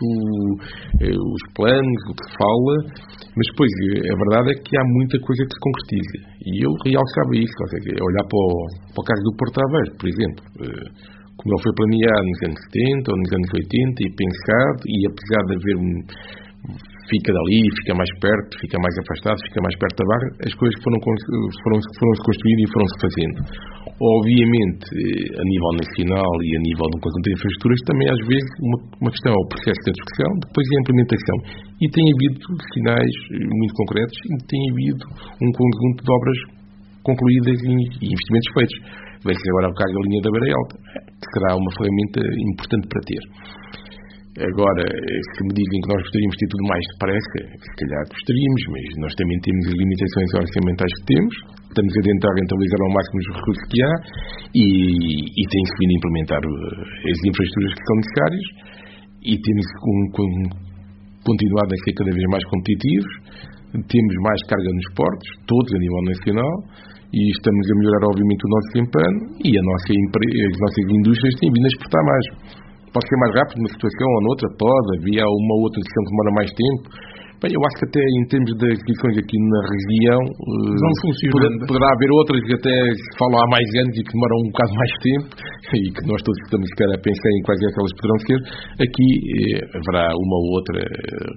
os planos, o que se fala, mas depois a verdade é que há muita coisa que se concretiza. E eu realçava isso, ou seja, olhar para o, para o caso do Porto Aveiro, por exemplo, como ele foi planeado nos anos setenta ou nos anos oitenta e pensado, e apesar de haver um, fica dali, fica mais perto, fica mais afastado, fica mais perto da barra, as coisas foram, foram, foram se construindo e foram-se fazendo. Obviamente, a nível nacional e a nível de um conjunto de infraestruturas, também às vezes uma, uma questão é o processo da discussão, depois a implementação. E tem havido sinais muito concretos e tem havido um conjunto de obras concluídas e investimentos feitos. Veja-se agora o caso da linha da Beira Alta, que será uma ferramenta importante para ter. Agora, se me dizem que nós gostaríamos de ter tudo mais depressa, se calhar gostaríamos, mas nós também temos as limitações orçamentais que temos, estamos a tentar rentabilizar ao máximo os recursos que há e, e tem-se vindo a implementar as infraestruturas que são necessárias e temos um, um, continuado a ser cada vez mais competitivos, temos mais carga nos portos, todos a nível nacional, e estamos a melhorar obviamente o nosso desempenho e a nossa, as nossas indústrias têm vindo a exportar mais. Pode ser mais rápido numa situação ou noutra, pode, havia uma outra decisão que demora mais tempo. Bem, eu acho que até em termos de aquisições aqui na região vão funcionando. Poderá, poderá haver outras que até se falam há mais anos e que demoram um bocado mais tempo e que nós todos estamos a pensar em quais é que elas poderão ser. Aqui eh, haverá uma ou outra, eh,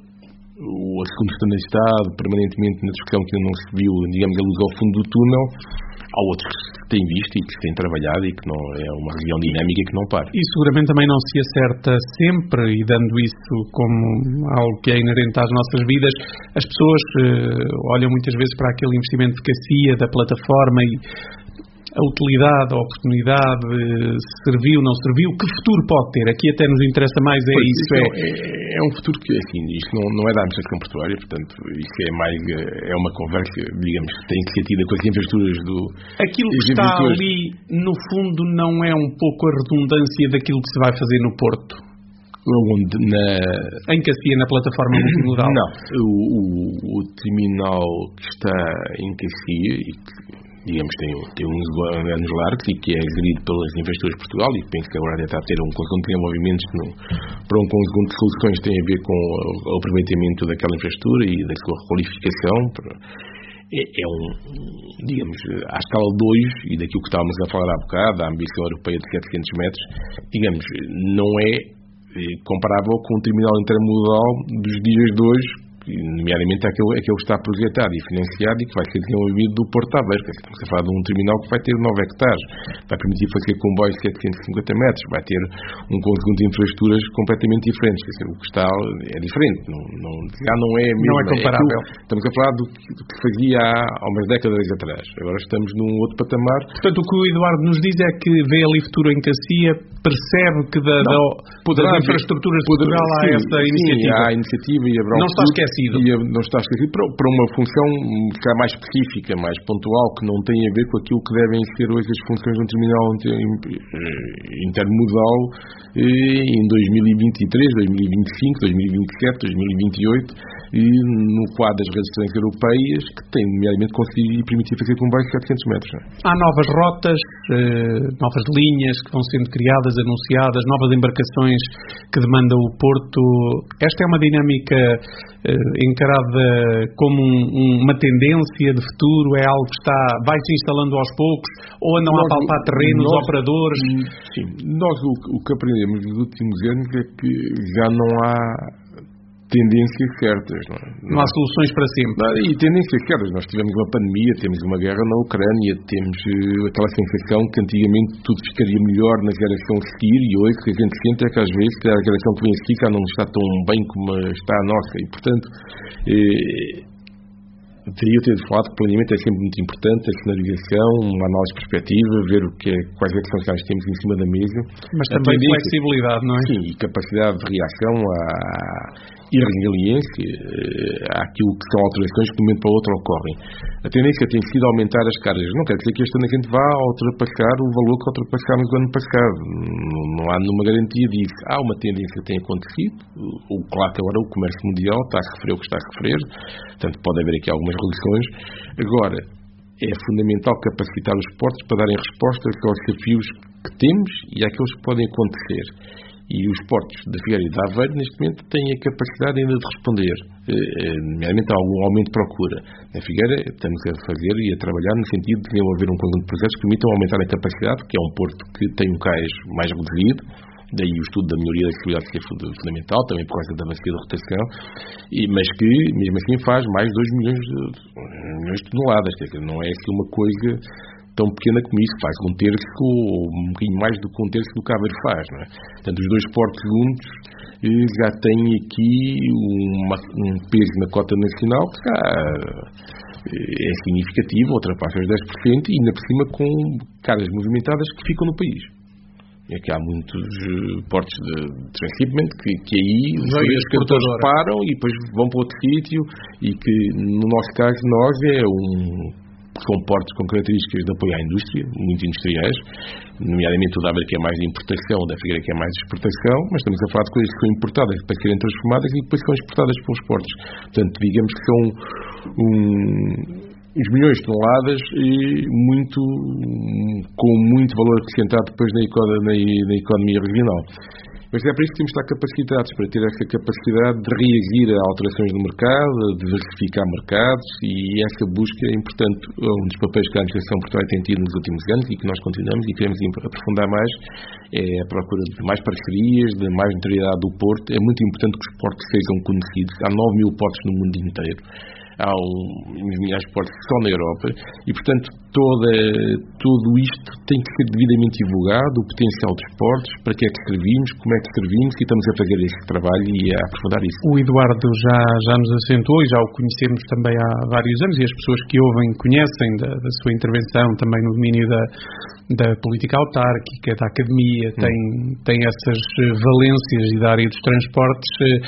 o segundo Estado de Estado, permanentemente na discussão que não se viu, digamos, a luz ao fundo do túnel. Há outros que têm visto e que têm trabalhado e que não é uma região dinâmica e que não para. E seguramente também não se acerta sempre, e dando isso como algo que é inerente às nossas vidas, as pessoas uh, olham muitas vezes para aquele investimento de eficácia da plataforma e a utilidade, a oportunidade, serviu, não serviu, que futuro pode ter? Aqui até nos interessa mais é pois, isso. É, é, é um futuro que, assim, isto não, não é da administração portuária, portanto, isto é mais, é uma conversa, digamos, que tem que ser tida com as infraestruturas do... Aquilo que está ali, no fundo, não é um pouco a redundância daquilo que se vai fazer no Porto? Onde, na... Em Cacia, na plataforma multimodal? Não, o, o, o terminal que está em Cacia e que, digamos, tem, tem uns anos largos e que é gerido pelas Infraestruturas de Portugal e penso que agora deve estar a ter um conjunto de desenvolvimentos no, para um conjunto de soluções que têm a ver com o, o aproveitamento daquela infraestrutura e da sua requalificação. É, é um, digamos, à escala dois, e daquilo que estávamos a falar há bocado, a ambição europeia de setecentos metros, digamos, não é comparável com um terminal intermodal dos dias de hoje, nomeadamente aquele, aquele que está projetado e financiado e que vai ser desenvolvido do Porto de Aveiro. Estamos a falar de um terminal que vai ter nove hectares, vai permitir fazer comboios de setecentos e cinquenta metros, vai ter um conjunto de infraestruturas completamente diferentes. Quer dizer, o que está é diferente, não, não, já não é mesmo. Não é comparável. É aquilo, estamos a falar do, do que fazia há, há umas décadas atrás. Agora estamos num outro patamar. Portanto, o que o Eduardo nos diz é que vê ali futuro em Cacia, percebe que da, não, da, poderá, das infraestruturas de Portugal há sim, essa sim, iniciativa. Há a iniciativa e haverá um não está esquecido. E não está esquecido para, para uma função cá mais específica, mais pontual, que não tem a ver com aquilo que devem ser hoje as funções de um terminal intermodal em dois mil e vinte e três, dois mil e vinte e cinco, dois mil e vinte e sete, dois mil e vinte e oito, e no quadro das redes europeias, que têm, nomeadamente, conseguido permitir fazer comboios de setecentos metros. Não é? Há novas rotas, eh, novas linhas que vão sendo criadas, anunciadas, novas embarcações que demanda o Porto. Esta é uma dinâmica eh, encarada como um, uma tendência de futuro? É algo que está, vai se instalando aos poucos? Ou andam nós, a palpar terrenos, nós, operadores? Sim, nós o, o que aprendemos nos últimos anos é que já não há tendências certas. Não, não há soluções para sempre. Não, e tendências certas. Nós tivemos uma pandemia, temos uma guerra na Ucrânia, temos uh, aquela sensação que antigamente tudo ficaria melhor na geração a seguir, e hoje o que a gente sente é que às vezes a geração que vem a seguir já não está tão bem como está a nossa. E, portanto, eh, teria ter falado que o planeamento é sempre muito importante, a sinalização, uma análise perspectiva, ver o que é, quais é que são os que temos em cima da mesa. Mas também flexibilidade, não é? Sim, e capacidade de reação à e resiliência àquilo que são alterações que de um momento para o outro ocorrem. A tendência tem sido aumentar as cargas. Não quer dizer que este ano a gente vá ultrapassar o valor que ultrapassamos no ano passado. Não, não há nenhuma garantia disso. Há uma tendência que tem acontecido. O, claro que agora o comércio mundial está a sofrer o que está a sofrer. Portanto, pode haver aqui algumas reduções. Agora, é fundamental capacitar os portos para darem respostas aos desafios que temos e àqueles que podem acontecer. E os portos de Figueira e de Aveiro, neste momento, têm a capacidade ainda de responder, nomeadamente a algum aumento de procura. Na Figueira, estamos a fazer e a trabalhar no sentido de desenvolver um conjunto de projetos que permitam aumentar a capacidade, que é um porto que tem um cais mais reduzido, daí o estudo da melhoria da acessibilidade ser fundamental, também por causa da bacia de rotação, e, mas que, mesmo assim, faz mais de dois milhões de, milhões de toneladas. Quer dizer, não é assim uma coisa tão pequena como isso, faz um terço ou um bocadinho mais do que um terço do que Aveiro faz, não é? Portanto, os dois portos juntos já têm aqui uma, um peso na cota nacional que já é significativo, ultrapassa os dez por cento e ainda por cima com cargas movimentadas que ficam no país. É que há muitos portos de transshipment que, que aí os pescadores param e depois vão para outro sítio e que, no nosso caso, nós é um... são portos com características de apoio à indústria, muito industriais, nomeadamente o da Aveiro que é mais de importação, o da Figueira que é mais de exportação, mas estamos a falar de coisas que são importadas para serem transformadas e depois são exportadas pelos portos. Portanto, digamos que são um, uns milhões de toneladas e muito, com muito valor acrescentado depois na economia, na economia regional. Mas é para isso que temos de estar capacitados, para ter essa capacidade de reagir a alterações no mercado, de diversificar mercados, e essa busca é importante. Um dos papéis que a administração portuária tem tido nos últimos anos e que nós continuamos e queremos aprofundar mais é a procura de mais parcerias, de mais notoriedade do Porto. É muito importante que os portos sejam conhecidos. Há nove mil portos no mundo inteiro. Há uns milhares de portos só na Europa e, portanto, toda, tudo isto tem que ser devidamente divulgado, o potencial dos portos, para que é que servimos, como é que servimos, e estamos a fazer esse trabalho e a aprofundar isso. O Eduardo já, já nos assentou e já o conhecemos também há vários anos, e as pessoas que ouvem conhecem da, da sua intervenção também no domínio da, da política autárquica, da academia, hum. tem, tem essas valências e da área dos transportes.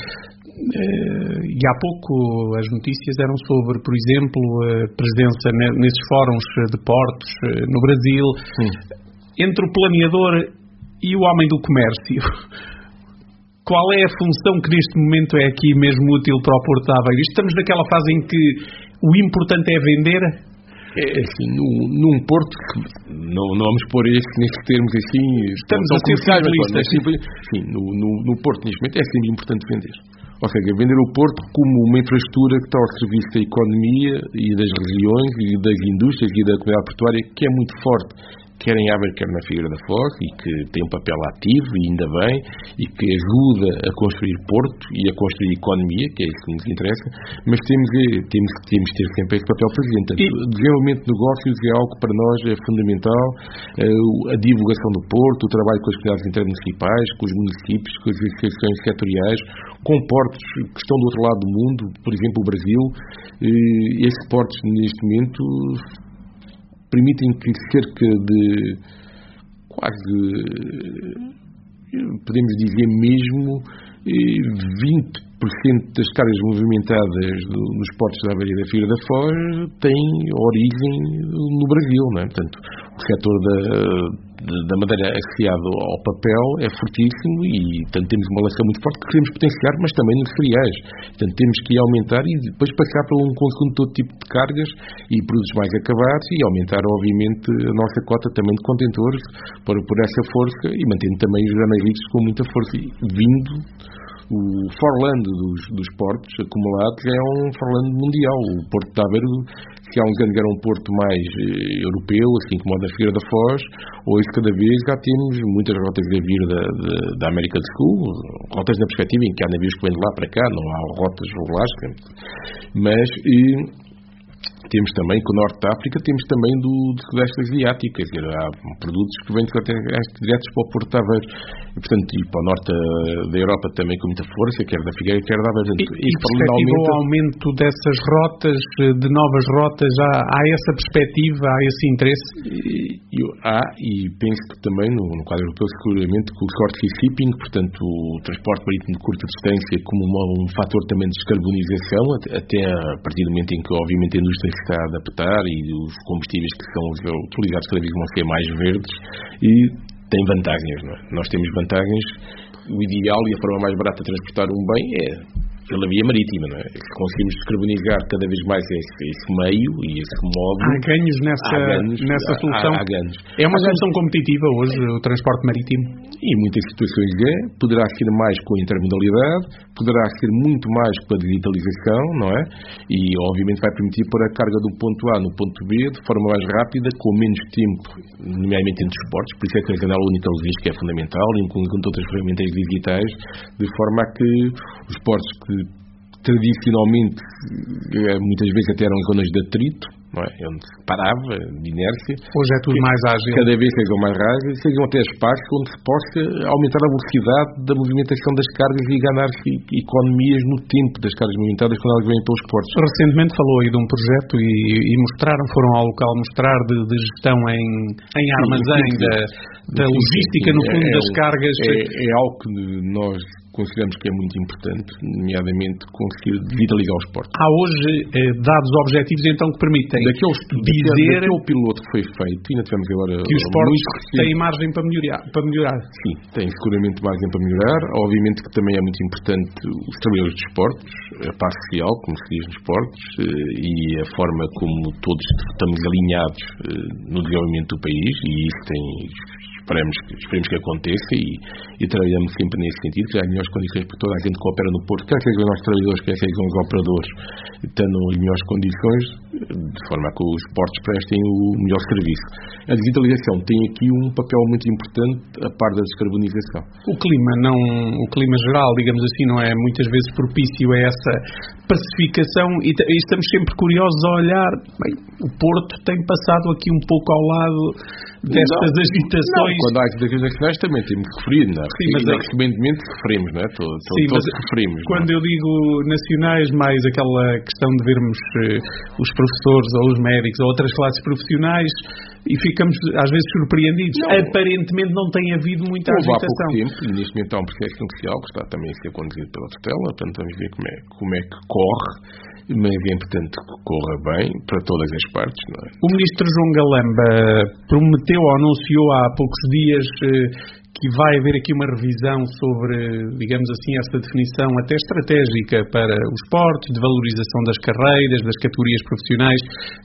E há pouco as notícias eram sobre, por exemplo, a presença nesses fóruns de portos no Brasil. Hum. Entre o planeador e o homem do comércio, qual é a função que neste momento é aqui mesmo útil para o Porto de Aveiro? Estamos naquela fase em que o importante é vender? É assim, num, num porto, não, não vamos pôr este nestes termos assim, estamos a ser simplistas. Sim, no, no, no porto neste momento é sempre importante vender. Ou seja, vender o porto como uma infraestrutura que está ao serviço da economia e das regiões e das indústrias e da comunidade portuária, que é muito forte, quer em Aveiro, quer na Figueira da Foz, e que tem um papel ativo, e ainda bem, e que ajuda a construir porto e a construir economia, que é isso que nos interessa, mas temos, temos, temos de ter sempre esse papel presente. E o desenvolvimento de negócios é algo que para nós é fundamental, a divulgação do porto, o trabalho com as comunidades intermunicipais, com os municípios, com as associações setoriais, com portos que estão do outro lado do mundo, por exemplo o Brasil. Esses portos neste momento permitem que cerca de quase, podemos dizer mesmo, vinte por cento das cargas movimentadas do, nos portos da Aveiro e da Figueira da Foz têm origem no Brasil, não é? Portanto, o setor da, da madeira associado ao papel é fortíssimo e, portanto, temos uma relação muito forte que queremos potenciar, mas também nos cereais. Portanto, temos que aumentar e depois passar para um consumo de todo tipo de cargas e produtos mais acabados e aumentar, obviamente, a nossa cota também de contentores por, por essa força e mantendo também os analistas com muita força, vindo. O Forland dos, dos portos acumulados é um Forland mundial. O Porto de Aveiro, que há uns anos era um porto mais eh, europeu, assim como o da Figueira da Foz, hoje cada vez já temos muitas rotas a vir da, da, da América do Sul, rotas na perspectiva em que há navios que vêm de lá para cá, não há rotas regulares, mas e, temos também, com o Norte da África, temos também do, do Sudeste Asiático, quer dizer, há produtos que vêm diretos para o Porto de Aveiro, e, portanto, e para o Norte da Europa também com muita força, quer da Figueira, quer da Aveiro. E, e perspectiva o aumento dessas rotas, de novas rotas, há, há essa perspectiva, há esse interesse? E, eu, há, e penso que também, no, no quadro europeu, seguramente, com o short sea shipping, portanto, o transporte marítimo de curta distância, como uma, um fator também de descarbonização, até, até a partir do momento em que, obviamente, a indústria está a adaptar e os combustíveis que são utilizados cada vez vão ser mais verdes e tem vantagens, não é? Nós temos vantagens. O ideal e a forma mais barata de transportar um bem é pela via marítima, não é? Se conseguimos descarbonizar cada vez mais esse, esse meio e esse modo... Há ganhos nessa, há ganhos, nessa solução? Há, há ganhos. É uma solução competitiva hoje, o transporte marítimo? Em muitas situações é. Poderá ser mais com a intermodalidade, poderá ser muito mais com a digitalização, não é? E, obviamente, vai permitir pôr a carga do ponto A no ponto B de forma mais rápida, com menos tempo, nomeadamente entre os portos. Por isso é que a canal única logística é fundamental, incluindo outras ferramentas digitais, de forma a que os portos que tradicionalmente, muitas vezes até eram zonas de atrito, não é? Onde se parava, de inércia. Hoje é tudo mais ágil. Cada vez sejam mais ágeis, sejam até espaços onde se possa aumentar a velocidade da movimentação das cargas e ganhar-se economias no tempo das cargas movimentadas quando elas vêm pelos portos. Recentemente falou aí de um projeto e, e mostraram, foram ao local mostrar de, de gestão em, em armazém sim, sim, da, da sim, logística, sim, no fundo, é, das é, cargas. É, é algo que nós consideramos que é muito importante, nomeadamente conseguir digitalizar os portos. Há hoje eh, dados objetivos então que permitem daquele, dizer daquele piloto que foi feito, e ainda tivemos agora que os portos têm margem para melhorar, para melhorar. Sim, têm seguramente margem para melhorar. Obviamente que também é muito importante os trabalhadores dos portos, a paz social, como se diz nos portos, eh, e a forma como todos estamos alinhados eh, no desenvolvimento do país, e isso tem... Esperemos, esperemos que aconteça e, e trabalhamos sempre nesse sentido, que há melhores condições para toda a gente que opera no Porto, quer sejam os nossos trabalhadores, quer sejam os operadores, estando em melhores condições, de forma a que os portos prestem o melhor serviço. A digitalização tem aqui um papel muito importante a par da descarbonização. O clima, não, o clima geral, digamos assim, não é muitas vezes propício a essa pacificação e, e estamos sempre curiosos a olhar, bem, o Porto tem passado aqui um pouco ao lado destas não, agitações. Não, quando há agitações nacionais também temos que referir, não é? Sim, mas é... recentemente referimos, não é? Todo, todo, Sim, todos referimos. Quando não é? Eu digo nacionais, mais aquela questão de vermos eh, os professores ou os médicos ou outras classes profissionais e ficamos às vezes surpreendidos. Não. Aparentemente não tem havido muita Houve agitação. Há pouco tempo, e neste momento há um processo judicial que está também a ser conduzido pela tutela, portanto vamos ver como é, como é que corre, mas é importante que corra bem para todas as partes. Não é? O ministro João Galamba prometeu ou anunciou há poucos dias eh, que vai haver aqui uma revisão sobre, digamos assim, esta definição até estratégica para os portos, de valorização das carreiras, das categorias profissionais.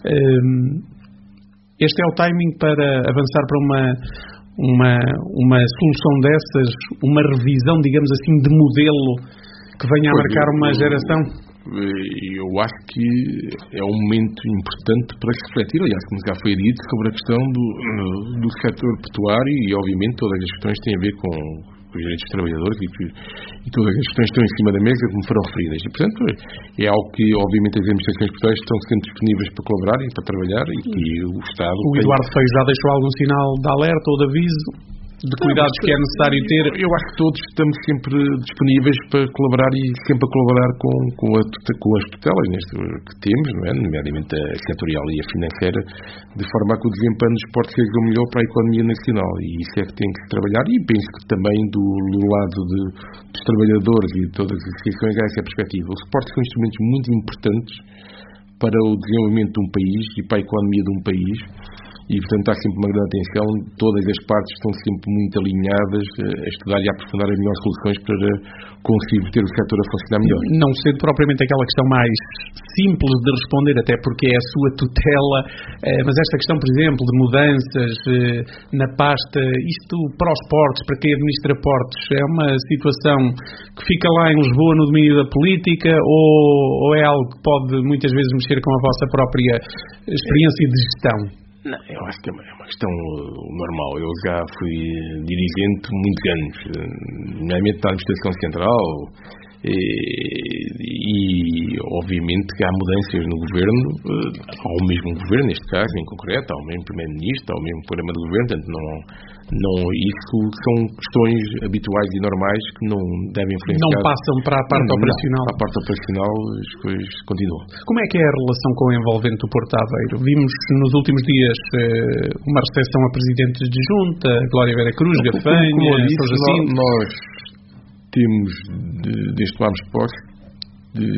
Este é o timing para avançar para uma, uma, uma solução dessas, uma revisão, digamos assim, de modelo que venha a marcar uma geração? eu acho que é um momento importante para se refletir, aliás, como já foi dito, sobre a questão do, do setor portuário e, obviamente, todas as questões que têm a ver com os direitos dos trabalhadores e, e todas as questões que estão em cima da mesa, como foram referidas. E, portanto, é algo que, obviamente, as administrações portuárias estão sempre disponíveis para colaborar e para trabalhar e que o Estado... O Eduardo Feio já deixou algum sinal de alerta ou de aviso? De cuidados não, que é necessário ter? Eu acho que todos estamos sempre disponíveis para colaborar e sempre a colaborar com, com, a, com as tutelas neste, que temos, não é? Nomeadamente a setorial e a financeira, de forma a que o desempenho dos portos seja o melhor para a economia nacional. E isso é que tem que se trabalhar. E penso que também do, do lado de, dos trabalhadores e de todas as associações há essa perspectiva. Os portos são instrumentos muito importantes para o desenvolvimento de um país e para a economia de um país. E, portanto, há sempre uma grande atenção, todas as partes estão sempre muito alinhadas a estudar e a aprofundar as melhores soluções para conseguir ter o setor a funcionar melhor. Não sendo propriamente aquela questão mais simples de responder, até porque é a sua tutela, mas esta questão, por exemplo, de mudanças na pasta, isto para os portos, para quem administra portos, é uma situação que fica lá em Lisboa no domínio da política ou, ou é algo que pode muitas vezes mexer com a vossa própria experiência de gestão? Não, eu acho que é uma questão normal. Eu já fui dirigente muitos anos, nomeadamente da Administração Central, e, e obviamente que há mudanças no governo, ao mesmo governo, neste caso, em concreto, ao mesmo Primeiro-Ministro, ao mesmo programa do governo, portanto, não, não, isso são questões habituais e normais que não devem influenciar. Não passam para a parte não, operacional. Não, para a parte operacional as coisas continuam. Como é que é a relação com o envolvente do Porto Aveiro? Vimos nos últimos dias eh, uma recepção a presidentes de junta, Glória Vera Cruz, Gafanha, São Jacinto. Nós temos de, desde que tomarmos posse de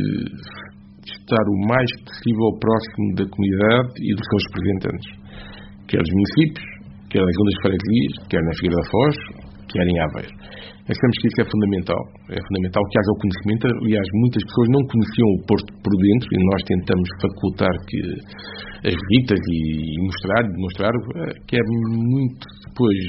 estar o mais possível próximo da comunidade e dos seus representantes, quer dos municípios, quer nas segundas freguesias, quer na Figueira da Foz, quer em Aveiro. Achamos que isso é fundamental. É fundamental que haja o conhecimento. Aliás, muitas pessoas não conheciam o Porto por dentro e nós tentamos facultar que as visitas e mostrar, demonstrar que é muito depois...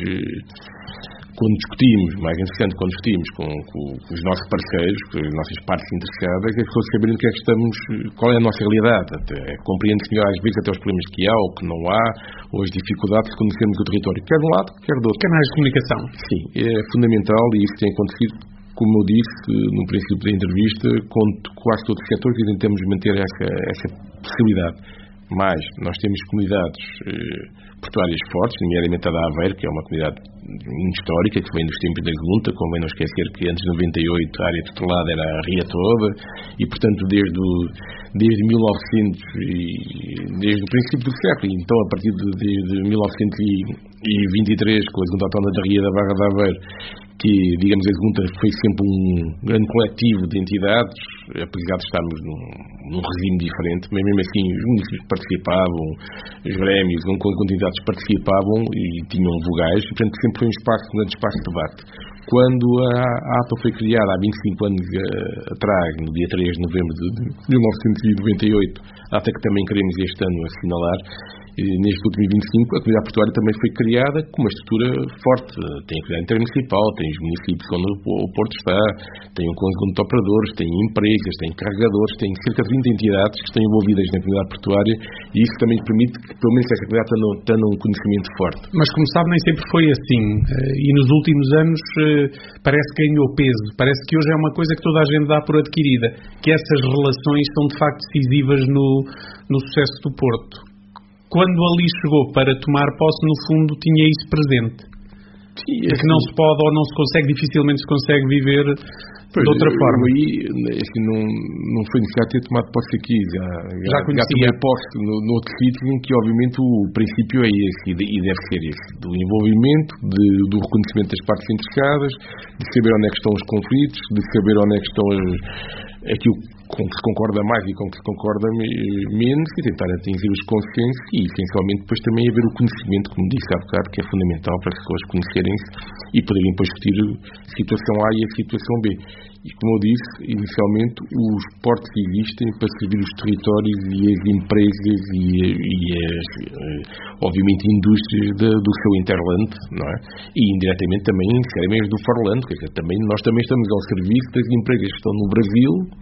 Quando discutimos, mais interessante, quando discutimos com, com, com os nossos parceiros, com as nossas partes interessadas, as pessoas saberem o que é que estamos, qual é a nossa realidade. Compreende-se melhor, às vezes, até os problemas que há ou que não há, ou as dificuldades de conhecermos o território, quer de um lado, quer do outro. Canais de comunicação. Sim, é fundamental e isso tem acontecido, como eu disse no princípio da entrevista, com quase todos os setores e tentamos manter essa, essa possibilidade. Mas nós temos comunidades eh, portuárias fortes, nomeadamente a da Aveiro, que é uma comunidade muito histórica, que vem dos tempos da Junta, convém não esquecer que antes de noventa e oito a área tutelada era a Ria toda, e portanto desde, o, desde mil e novecentos, e, desde o princípio do século, e então a partir de, de, de mil novecentos e vinte e três, com a Junta Autónoma da Ria da Barra da Aveiro, que, digamos, a Junta foi sempre um grande coletivo de entidades, apesar de estarmos num, num regime diferente, mas mesmo assim os municípios participavam, os grêmios, um conjunto de entidades participavam e tinham vogais, e, portanto, sempre foi um espaço, um grande espaço de debate. Quando a, a A P A foi criada há vinte e cinco anos uh, atrás, no dia três de novembro de, de mil novecentos e noventa e oito, até que também queremos este ano assinalar, nestes últimos vinte e cinco, a comunidade portuária também foi criada com uma estrutura forte. Tem a comunidade intermunicipal, tem os municípios onde o Porto está, tem um conjunto de operadores, tem empresas, tem carregadores, tem cerca de vinte entidades que estão envolvidas na comunidade portuária e isso também permite que, pelo menos, essa comunidade tenha um conhecimento forte. Mas, como sabe, nem sempre foi assim. E nos últimos anos parece que ganhou peso. Parece que hoje é uma coisa que toda a gente dá por adquirida, que essas relações são, de facto, decisivas no, no sucesso do Porto. Quando ali chegou para tomar posse, no fundo, tinha isso presente. Sim, é que não se pode ou não se consegue, dificilmente se consegue viver pois, de outra forma. Aí, assim, não, não foi necessário ter tomado posse aqui. Já, já, já conhecia. Já tomei posse no, no outro sítio em que, obviamente, o princípio é esse e deve ser esse. Do envolvimento, de, do reconhecimento das partes interessadas, de saber onde é que estão os conflitos, de saber onde é que estão as, aquilo com que se concorda mais e com que se concorda menos e tentar atingir os consensos e, essencialmente, depois também haver o conhecimento, como disse há bocado, que é fundamental para as pessoas conhecerem-se e poderem depois discutir a situação A e a situação B. E, como eu disse, inicialmente, os portos existem para servir os territórios e as empresas e, e as, obviamente, indústrias de, do seu interland, não é? E, indiretamente, também servem as do Forland, quer dizer, também, nós também estamos ao serviço das empresas que estão no Brasil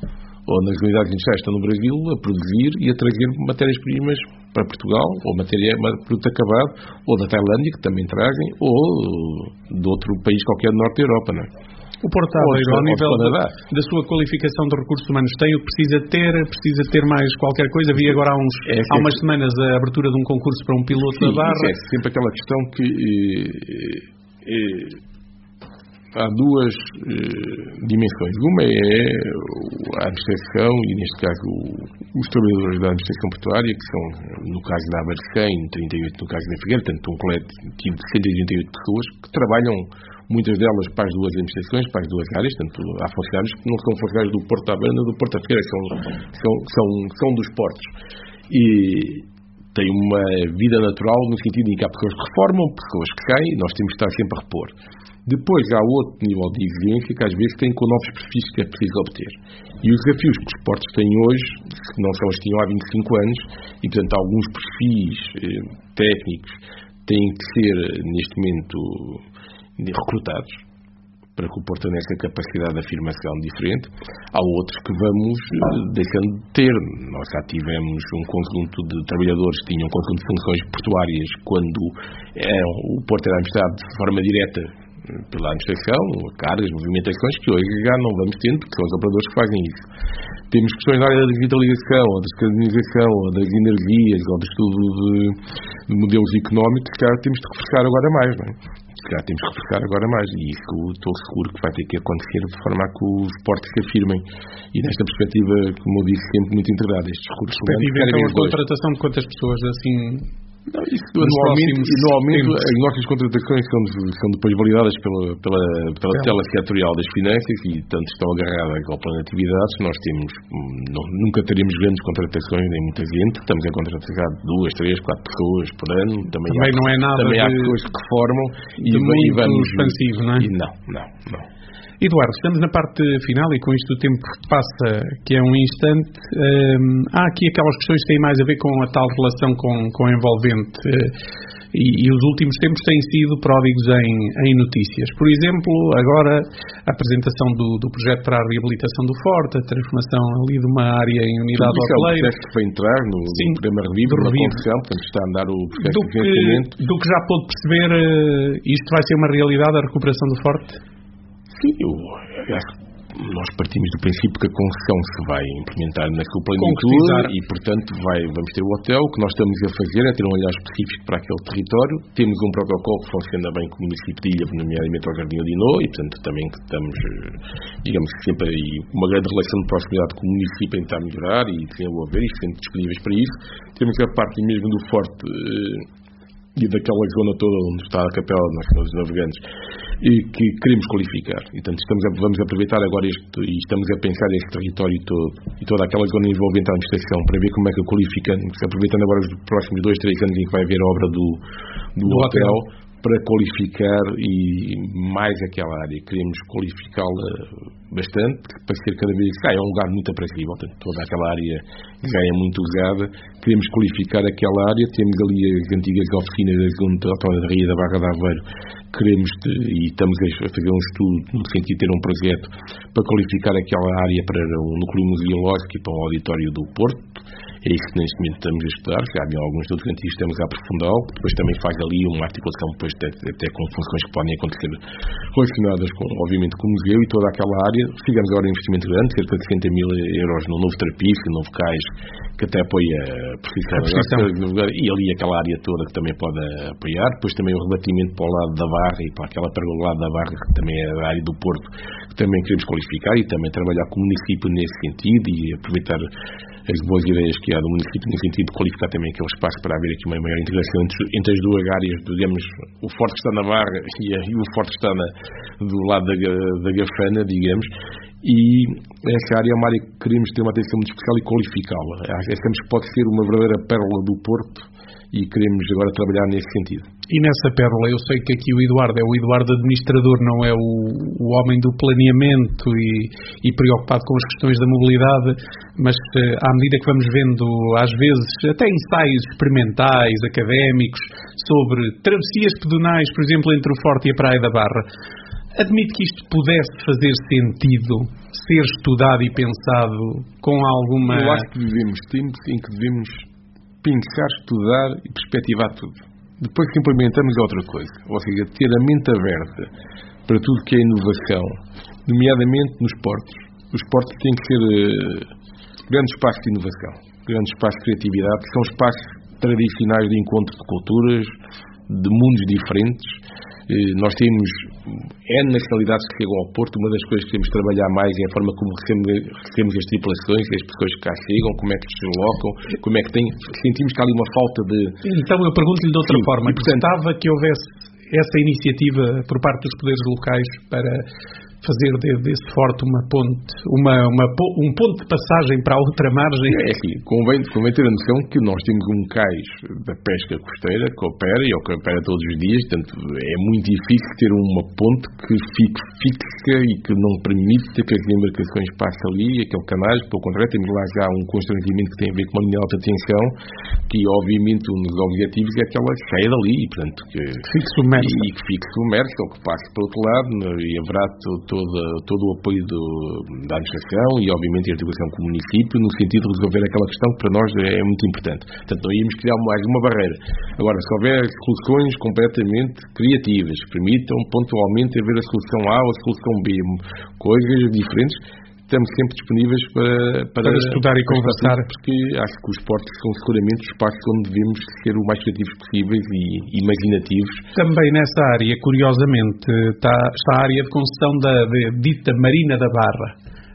ou nas unidades industriais que estão no Brasil a produzir e a trazer matérias-primas para Portugal, ou matéria, produto acabado, ou da Tailândia, que também trazem, ou de outro país qualquer do norte da Europa, não é? O Porto Aveiro, ao nível da, da sua qualificação de recursos humanos, tem o que precisa ter, precisa ter mais qualquer coisa. Vi agora há, uns, é, há umas é, semanas a abertura de um concurso para um piloto sim, da Barra. É sempre aquela questão que eh, eh, há duas eh, dimensões. Uma é a administração, e neste caso os trabalhadores da administração portuária, que são, no caso da Aveiro, cem, trinta e oito no caso da Figueira, portanto um coletivo de cento e trinta e oito pessoas que trabalham, muitas delas para as duas administrações, para as duas áreas, portanto há funcionários que não são funcionários do Porto Aveiro nem do Porto da Figueira, são, são, são, são dos portos. E tem uma vida natural no sentido em que há pessoas que reformam, pessoas que caem, e nós temos que estar sempre a repor. Depois há outro nível de exigência que às vezes tem com novos perfis que é preciso obter. E os desafios que os portos têm hoje, que não são os que tinham há vinte e cinco anos, e portanto alguns perfis eh, técnicos têm que ser, neste momento, recrutados, para que o Porto tenha essa capacidade de afirmação diferente. Há outros que vamos deixando de ter. Nós já tivemos um conjunto de trabalhadores que tinham um conjunto de funções portuárias quando eram, o Porto era administrado de forma direta pela administração, cargas, movimentações, que hoje já não vamos tendo, porque são os operadores que fazem isso. Temos questões na área da digitalização, ou da descarbonização, ou das energias, ou do estudo de, de modelos económicos, que já temos de reforçar agora mais, não é? Já temos que reforçar agora mais, e isso estou seguro que vai ter que acontecer de forma a que os portos se afirmem, e nesta perspectiva, como eu disse, sempre muito integrada. Estes recursos humanos. Então, a contratação de quantas pessoas, assim... Não, isso, anualmente, anualmente as nossas contratações são, são depois validadas pela, pela, pela é. Tela setorial das finanças e tanto estão agarradas ao plano de atividades. Nós temos, não, nunca teremos grandes contratações, nem muita gente. Estamos a contratar duas, três, quatro pessoas por ano. Também, também há, não é nada também de, há pessoas que formam e, e vamos expansivo, não é? E não, não, não. Eduardo, estamos na parte final e com isto o tempo passa, que é um instante. Um, há aqui aquelas questões que têm mais a ver com a tal relação com, com a envolvente uh, e, e os últimos tempos têm sido pródigos em, em notícias. Por exemplo, agora a apresentação do, do projeto para a reabilitação do Forte, a transformação ali de uma área em unidade hoteleira. É o que vai entrar no, no programa Revive, na concessão, portanto está a andar o processo do de financiamento. Do que já pôde perceber, uh, isto vai ser uma realidade, a recuperação do Forte? Sim, eu acho que nós partimos do princípio que a concessão se vai implementar na sua plenitude e, portanto, vai, vamos ter o hotel. O que nós estamos a fazer é ter um olhar específico para aquele território. Temos um protocolo que funciona bem com o município de Ilha, nomeadamente ao Jardim Odinô, e, portanto, também que estamos, digamos que sempre aí, uma grande relação de proximidade com o município em tentar melhorar e desenvolver e sempre disponíveis para isso. Temos a parte mesmo do Forte e daquela zona toda onde está a Capela de Nossa Senhora dos Navegantes, e que queremos qualificar. E, portanto, estamos a, vamos aproveitar agora este, e estamos a pensar este território todo e toda aquela zona envolvente à administração para ver como é que a qualificamos, aproveitando agora os próximos dois, três anos em que vai haver a obra do, do, do hotel, hotel, para qualificar e mais aquela área. Queremos qualificá-la bastante, para ser cada vez... Ah, é um lugar muito aprazível, portanto, toda aquela área já é muito usada. Queremos qualificar aquela área. Temos ali as antigas oficinas da zona de hotelaria da Barra de Aveiro. Queremos, e estamos a fazer um estudo no sentido de ter um projeto para qualificar aquela área para o núcleo museológico e para o auditório do Porto. É isso que neste momento estamos a estudar. Já havia alguns estudos antigos, estamos a aprofundá-lo. Depois também faz ali uma articulação depois até, até com funções que podem acontecer relacionadas com, obviamente, com o museu e toda aquela área. Fizemos agora um investimento grande, cerca de sessenta mil euros no novo trapício, no novo cais, que até apoia a profissão. E ali aquela área toda que também pode apoiar. Depois também o rebatimento para o lado da Barra e para aquela para o lado da Barra, que também é a área do Porto, que também queremos qualificar e também trabalhar com o município nesse sentido e aproveitar as boas ideias que há do município no sentido de qualificar também aquele espaço para haver aqui uma maior integração entre, entre as duas áreas, digamos, o Forte que está na Barra e, e o Forte que está na, do lado da, da Gafana, digamos, e essa área é uma área que queremos ter uma atenção muito especial e qualificá-la. Achamos que pode ser uma verdadeira pérola do Porto e queremos agora trabalhar nesse sentido. E nessa pérola, eu sei que aqui o Eduardo é o Eduardo administrador, não é o, o homem do planeamento e, e preocupado com as questões da mobilidade, mas à medida que vamos vendo, às vezes, até ensaios experimentais, académicos, sobre travessias pedonais, por exemplo, entre o Forte e a Praia da Barra, Admite que isto pudesse fazer sentido, ser estudado e pensado com alguma... Eu acho que vivemos tempos em que devemos pensar, estudar e perspectivar tudo. Depois que implementamos é outra coisa. Ou seja, ter a mente aberta para tudo que é inovação, nomeadamente nos portos. Os portos têm que ser uh, grandes espaços de inovação, grandes espaços de criatividade, que são espaços tradicionais de encontro de culturas, de mundos diferentes. Nós temos N nacionalidades que chegam ao Porto. Uma das coisas que temos de trabalhar mais é a forma como recebemos, recebemos as tripulações, as pessoas que cá chegam, como é que se deslocam, como é que tem... Sentimos que há ali uma falta de... Então eu pergunto-lhe de outra Sim, forma. E, portanto, gostava que houvesse essa iniciativa por parte dos poderes locais para fazer desse forte uma ponte, uma, uma, um ponto de passagem para a outra margem? É assim, convém, convém ter a noção que nós temos um cais da pesca costeira que opera e que opera todos os dias, portanto é muito difícil ter uma ponte que fique fixa e que não permita que as embarcações passem ali, aquele canais. Pelo contrário, temos lá já um constrangimento que tem a ver com uma linha de alta tensão, que obviamente um dos objetivos é que ela saia dali e, portanto, que fique submersa. E, e que fique submersa, ou que passe para o outro lado, e haverá todo, todo, todo o apoio do, da administração e obviamente a articulação com o município no sentido de resolver aquela questão que para nós é muito importante. Portanto, não íamos criar mais uma barreira. Agora, se houver soluções completamente criativas que permitam pontualmente haver a solução A ou a solução B, coisas diferentes, estamos sempre disponíveis para, para, para estudar e para conversar. Tudo, porque acho que os portos são seguramente os espaços onde devemos ser o mais criativos possíveis e imaginativos. Também nessa área, curiosamente, está, está a área de concessão da de, dita Marina da Barra.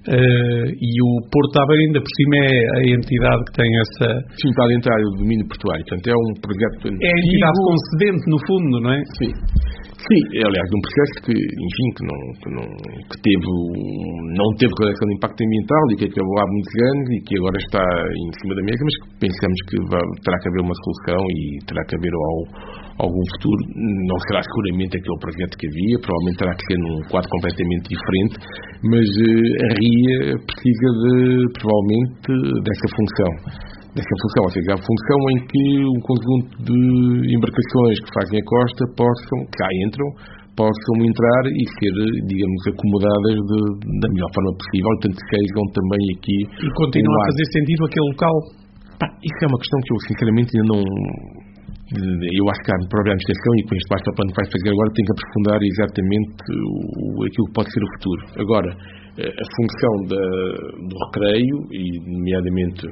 Uh, e o Porto de Aveiro ainda por cima é a entidade que tem essa... Sim, está dentro do domínio portuário. Portanto, é um projeto antigo. É a entidade concedente, no fundo, não é? Sim. Sim, é, aliás, um processo que, enfim, que, não, que, não, que teve, não teve declaração de impacto ambiental e que acabou há muitos anos e que agora está em cima da mesa, mas que pensamos que vai, terá que haver uma solução e terá que haver ao, algum futuro. Não será seguramente aquele projeto que havia, provavelmente terá que ser num quadro completamente diferente, mas uh, a R I A precisa de, provavelmente, dessa função. dessa função, ou seja, a função em que um conjunto de embarcações que fazem a costa possam, que cá entram, possam entrar e ser, digamos, acomodadas de, da melhor forma possível, tanto que sejam também aqui... E continua um a fazer sentido aquele local? Pá, isso é uma questão que eu, sinceramente, ainda não... Eu acho que a própria administração, e com este master plan que vai fazer agora, tem que aprofundar exatamente o, aquilo que pode ser o futuro. Agora, a função da, do recreio, e nomeadamente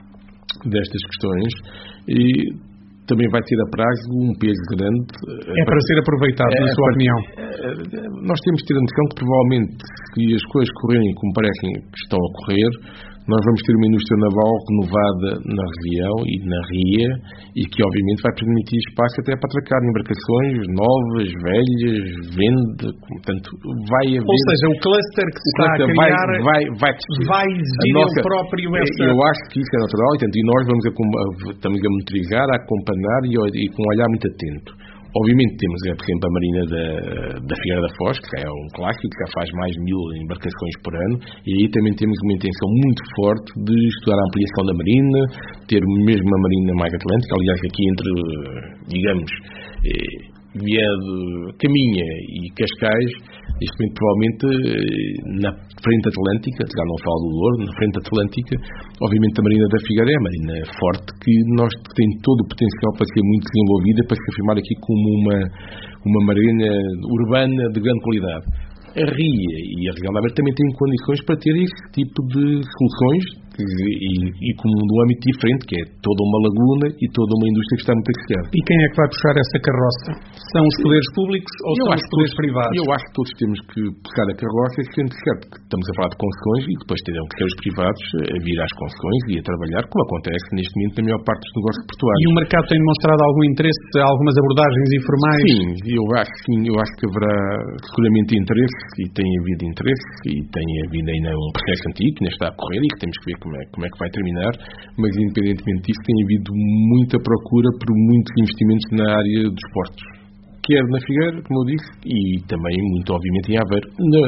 destas questões, e também vai ter a prazo um peso grande. É para ser aproveitado, é, na sua opinião? Nós temos que ter a noção que provavelmente, se as coisas correrem como parecem que estão a correr, nós vamos ter uma indústria naval renovada na região e na R I A e que obviamente vai permitir espaço até para atracar embarcações novas, velhas, venda, portanto vai haver... Ou seja, o cluster que se está a criar vai, vai, vai, vai exigir nossa, ele próprio essa... Eu acho que isso é natural e, portanto, e nós vamos a, estamos a monitorizar, a acompanhar e, e com um olhar muito atento. Obviamente temos, por exemplo, a Marina da, da Figueira da Foz, que é um clássico, que já faz mais de mil embarcações por ano, e aí também temos uma intenção muito forte de estudar a ampliação da Marina, ter mesmo uma Marina mais atlântica, aliás, aqui entre, digamos, eh, Viedo, Caminha e Cascais, neste momento, provavelmente, na frente atlântica, já não falo do Douro, na frente atlântica, obviamente a Marina da Figueira é a Marina forte, que nós que tem todo o potencial para ser muito desenvolvida, para se afirmar aqui como uma, uma Marina urbana de grande qualidade. A R I A e a região da Aveiro também têm condições para ter esse tipo de soluções e, e, e como num âmbito diferente, que é toda uma laguna e toda uma indústria que está muito associada. E quem é que vai puxar essa carroça? São os poderes públicos ou eu são os poderes todos, privados? Eu acho que todos temos que puxar a carroça, sendo certo que estamos a falar de concessões e depois terão que ser os privados a vir às concessões e a trabalhar, como acontece neste momento na maior parte dos negócios portuários. E o mercado tem demonstrado algum interesse, algumas abordagens informais? Sim, eu acho, sim, eu acho que haverá seguramente interesse e tem havido interesse e tem havido ainda um processo antigo que ainda está a correr e que temos que ver como é, como é que vai terminar, mas independentemente disso tem havido muita procura por muitos investimentos na área dos portos, quer na Figueira, como eu disse, e também muito obviamente em Aveiro,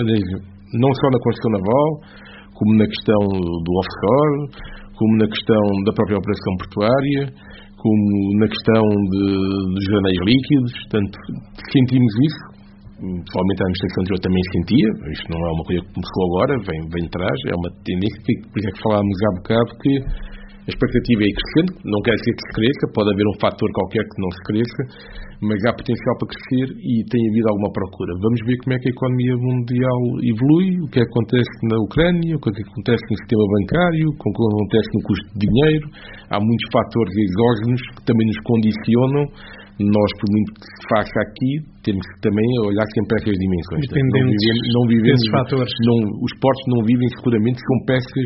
não só na construção naval, como na questão do offshore, como na questão da própria operação portuária, como na questão de, dos granéis líquidos, portanto sentimos isso. provavelmente a administração anterior também sentia, isto não é uma coisa que começou agora, vem, vem de trás, é uma tendência que, por isso é que falámos há bocado, que a expectativa é crescente, não quer dizer que se cresça, pode haver um fator qualquer que não se cresça, mas há potencial para crescer e tem havido alguma procura. Vamos ver como é que a economia mundial evolui, o que acontece na Ucrânia, o que acontece no sistema bancário, o que acontece no custo de dinheiro. Há muitos fatores exógenos que também nos condicionam. Nós, por muito que se faça aqui, temos que também olhar sempre essas dimensões. Dependentes não vivemos, não vivemos, desses fatores. Não, os portos não vivem seguramente, são peças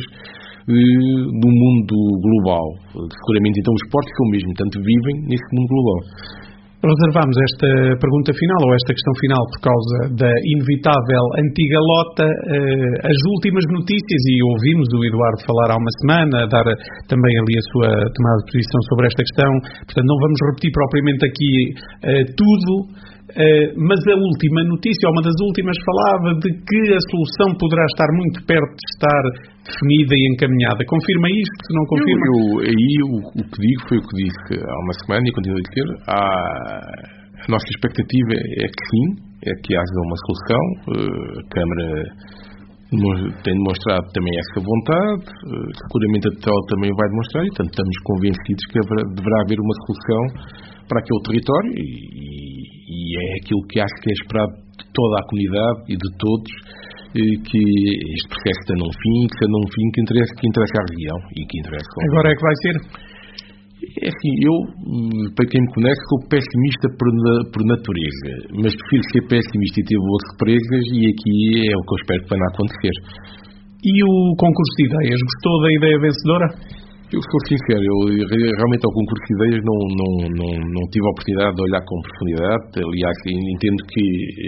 do mundo global. Seguramente, então, os portos são mesmo, tanto vivem nesse mundo global. Reservamos esta pergunta final, ou esta questão final, por causa da inevitável antiga lota, eh, as últimas notícias, e ouvimos o Eduardo falar há uma semana, dar também ali a sua tomada de posição sobre esta questão, portanto não vamos repetir propriamente aqui eh, tudo, eh, mas a última notícia, ou uma das últimas, falava de que a solução poderá estar muito perto de estar definida e encaminhada. Confirma isto? Não confirma? Eu, eu, aí o, o que digo foi o que disse há uma semana e continuo a dizer. Há, a nossa expectativa é que sim, é que haja uma solução. A Câmara tem demonstrado também essa vontade, seguramente a tutela também vai demonstrar e, portanto, estamos convencidos que haverá, deverá haver uma solução para aquele território e, e é aquilo que acho que é esperado de toda a comunidade e de todos, que este processo tenha um fim, que tenha um fim que interessa, que interessa à região e que interessa ao... Agora é que vai ser? É assim, eu, para quem me conhece, sou pessimista por, por natureza, mas prefiro ser pessimista e ter boas surpresas, e aqui é o que eu espero que venha a acontecer. E o concurso de ideias? Gostou da ideia vencedora? Eu sou sincero, eu realmente ao concurso de ideias não, não, não, não tive a oportunidade de olhar com profundidade. Aliás, entendo que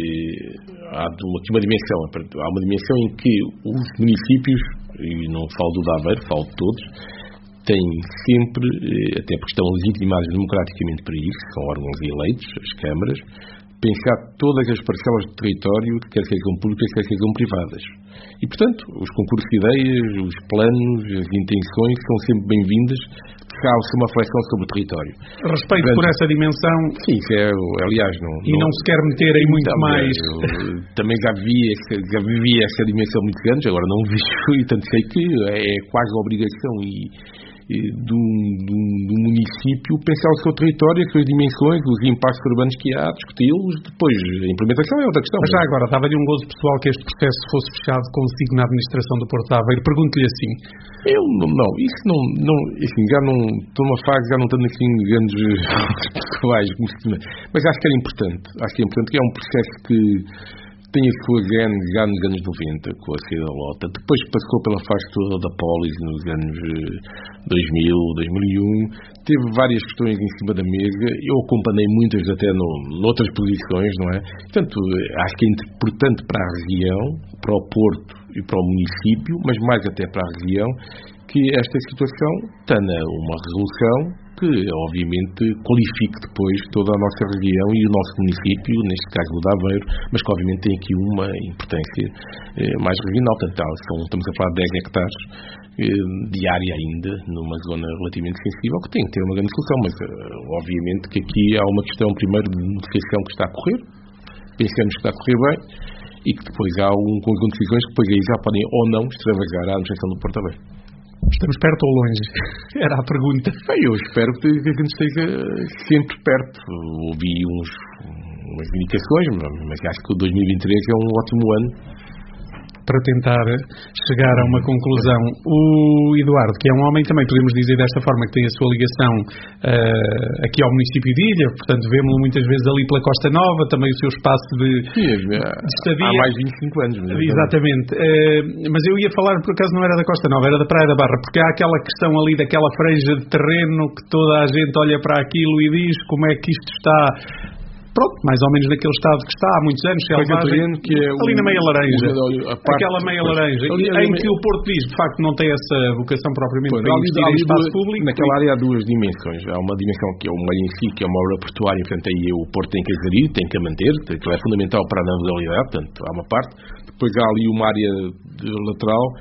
eh, há aqui uma dimensão, há uma dimensão em que os municípios, e não falo do de Aveiro, falo de todos, têm sempre, eh, até porque estão legitimados democraticamente para isso, são órgãos eleitos, as câmaras, pensar todas as parcelas de território, quer sejam públicas, quer sejam privadas. E, portanto, os concursos de ideias, os planos, as intenções são sempre bem-vindas, porque há uma reflexão sobre o território. Respeito portanto, por essa dimensão. Sim, isso é, aliás... Não, e não, não se quer meter aí muito também, mais... Eu, também já vi, já vivi essa dimensão muitos anos, agora não vi, e tanto sei que é quase a obrigação e... Do, do, do município pensar o seu território, as suas dimensões, os impactos urbanos que há, discuti-los, depois a implementação é outra questão. Mas já agora, dava-lhe um gozo pessoal que este processo fosse fechado consigo na administração do Porto de Aveiro. Pergunto-lhe assim. Eu não, não isso não, não assim, já não, estou numa fase, já não tenho assim grandes pessoais, mas acho que era importante, acho que é importante, que é um processo que tem a sua gênese já nos anos noventa, com a saída da Lota. Depois passou pela fase toda da Polis nos anos dois mil, dois mil e um. Teve várias questões em cima da mesa. Eu acompanhei muitas até no, noutras posições, não é? Portanto, acho que é importante para a região, para o Porto e para o município, mas mais até para a região, que esta situação tenha uma resolução que, obviamente, qualifique depois toda a nossa região e o nosso município, neste caso o de Aveiro, mas que, obviamente, tem aqui uma importância eh, mais regional. Portanto, são, estamos a falar de dez hectares eh, de área ainda, numa zona relativamente sensível, que tem que ter uma grande solução, mas, eh, obviamente, que aqui há uma questão, primeiro, de negociação que está a correr, pensamos que está a correr bem, e que depois há um conjunto de decisões que depois aí já podem ou não extravagar a administração do Porto Aveiro. Estamos perto ou longe? Era a pergunta. Bem, eu espero que a gente esteja sempre perto. Ouvi uns, umas indicações, mas acho que o dois mil e vinte e três é um ótimo ano para tentar chegar a uma conclusão. O Eduardo, que é um homem também, podemos dizer desta forma, que tem a sua ligação uh, aqui ao município de Ilha, portanto vemos-lo muitas vezes ali pela Costa Nova, também o seu espaço de, Sim, de estadia. Há mais de vinte e cinco anos. Mas exatamente. Uh, mas eu ia falar, por acaso não era da Costa Nova, era da Praia da Barra, porque há aquela questão ali daquela franja de terreno que toda a gente olha para aquilo e diz como é que isto está... Pronto, mais ou menos naquele estado que está há muitos anos, selvagem, que é ali o, na meia laranja, o, aquela meia laranja, ali, ali, em que o Porto diz, de facto, não tem essa vocação propriamente para investir em espaço duas, público. Naquela área há duas dimensões. Há uma dimensão que é o meio em si, que é uma obra portuária, portanto aí o Porto tem que aderir, tem que a manter, que é fundamental para a navegabilidade, portanto há uma parte. Depois há ali uma área de lateral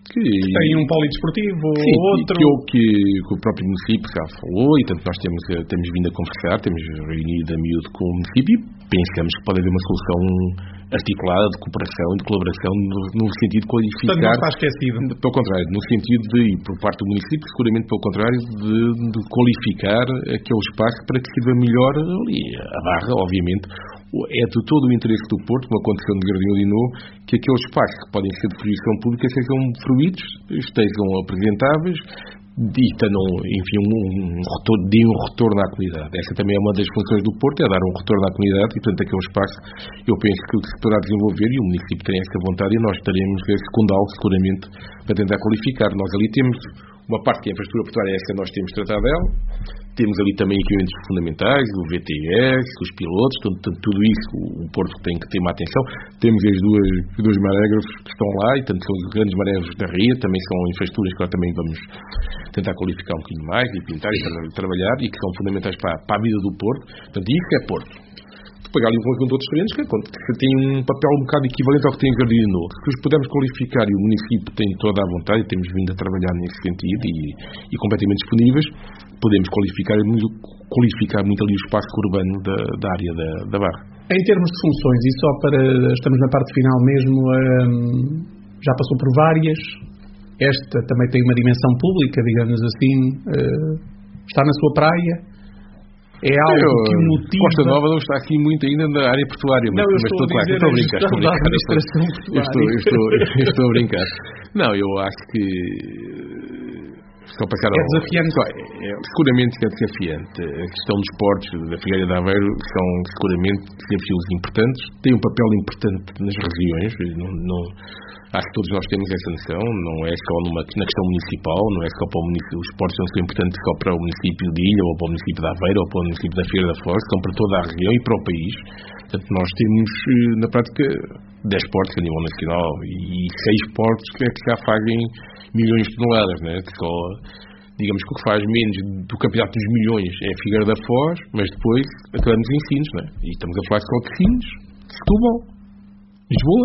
que... Tem um polidesportivo sim, ou outro... Que, que, que o próprio município já falou, e tanto nós temos, temos vindo a conversar, temos reunido a miúdo com o município e pensamos que pode haver uma solução articulada de cooperação e de colaboração no, no sentido de qualificar... Portanto, não está esquecido. Pelo contrário, no sentido de, por parte do município, seguramente pelo contrário, de, de qualificar aquele espaço para que sirva melhor ali. A Barra, obviamente, é de todo o interesse do Porto, uma condição de Jardim Odinô, que aqueles espaços que podem ser de fruição pública sejam fruídos, estejam apresentáveis, e tenham, enfim, um, um retorno, deem um retorno à comunidade. Essa também é uma das funções do Porto, é dar um retorno à comunidade, e portanto aquele espaço eu penso que se poderá desenvolver, e o município tem essa vontade, e nós estaremos a secundá-lo seguramente para tentar qualificar. Nós ali temos uma parte que é a infraestrutura portuária, essa nós temos tratado dela, temos ali também equipamentos fundamentais, o V T S, os pilotos, tudo, tudo isso o Porto tem que ter uma atenção. Temos as duas, os dois marégrafos que estão lá, e tanto são os grandes marégrafos da Ria, também são infraestruturas que nós também vamos tentar qualificar um bocadinho mais, e pintar e trabalhar, e que são fundamentais para, para a vida do Porto. Portanto, isso é Porto. Depois há ali um conjunto de outros terrenos que, que têm um papel um bocado equivalente ao que tem o Jardim Odinô. Se os pudermos qualificar, e o município tem toda a vontade, e temos vindo a trabalhar nesse sentido, e, e completamente disponíveis, podemos qualificar muito, qualificar muito ali o espaço urbano da, da área da, da Barra. Em termos de funções, e só para... Estamos na parte final mesmo, hum, já passou por várias. Esta também tem uma dimensão pública, digamos assim. Uh, está na sua praia. É algo eu, que motiva... Costa Nova não está aqui muito ainda na área portuária, mas, não, eu mas estou, estou, claro, estou a brincar. Estou a brincar. Eu estou, eu, estou, eu estou a brincar. Não, eu acho que... Só passar é desafiante. Só, é, seguramente é desafiante. A questão dos portos da Figueira de Aveiro são seguramente desafios importantes. Tem um papel importante nas regiões. Não, não, acho que todos nós temos essa noção. Não é só numa, na questão municipal, não é só para o município. Os portos não são importantes só para o município de Ilha, ou para o município de Aveiro, ou para o município da Figueira da Foz, são para toda a região e para o país. Portanto, nós temos, na prática, dez portos a nível nacional e seis portos que, que já fazem milhões de toneladas, né? Que só, digamos que o que faz menos do campeonato dos milhões é a Figueira da Foz, mas depois acabamos em Sines, né? E estamos a falar só de Sines, Setúbal, Lisboa,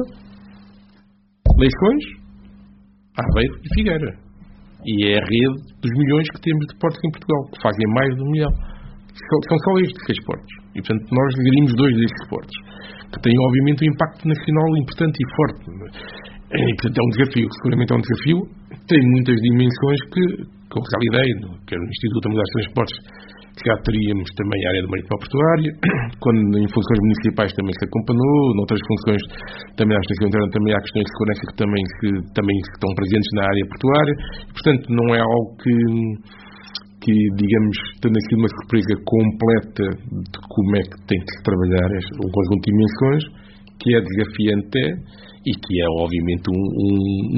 Leixões, Aveiro e Figueira. E é a rede dos milhões que temos de portos em Portugal, que fazem mais de um milhão. São só estes seis portos. E, portanto, nós gerimos dois destes portos, que têm, obviamente, um impacto nacional importante e forte. E, portanto, é um desafio. Seguramente é um desafio. Tem muitas dimensões que, com a realidade, quer no Instituto da Mudança de Transportes, que já teríamos também a área do marítimo portuária, quando em funções municipais também se acompanhou, noutras funções também à Administração Interna também há questões de segurança que também, que também estão presentes na área portuária. Portanto, não é algo que... que, digamos, tendo aqui uma surpresa completa de como é que tem que se trabalhar um conjunto de dimensões, que é desafiante e que é, obviamente, um, um,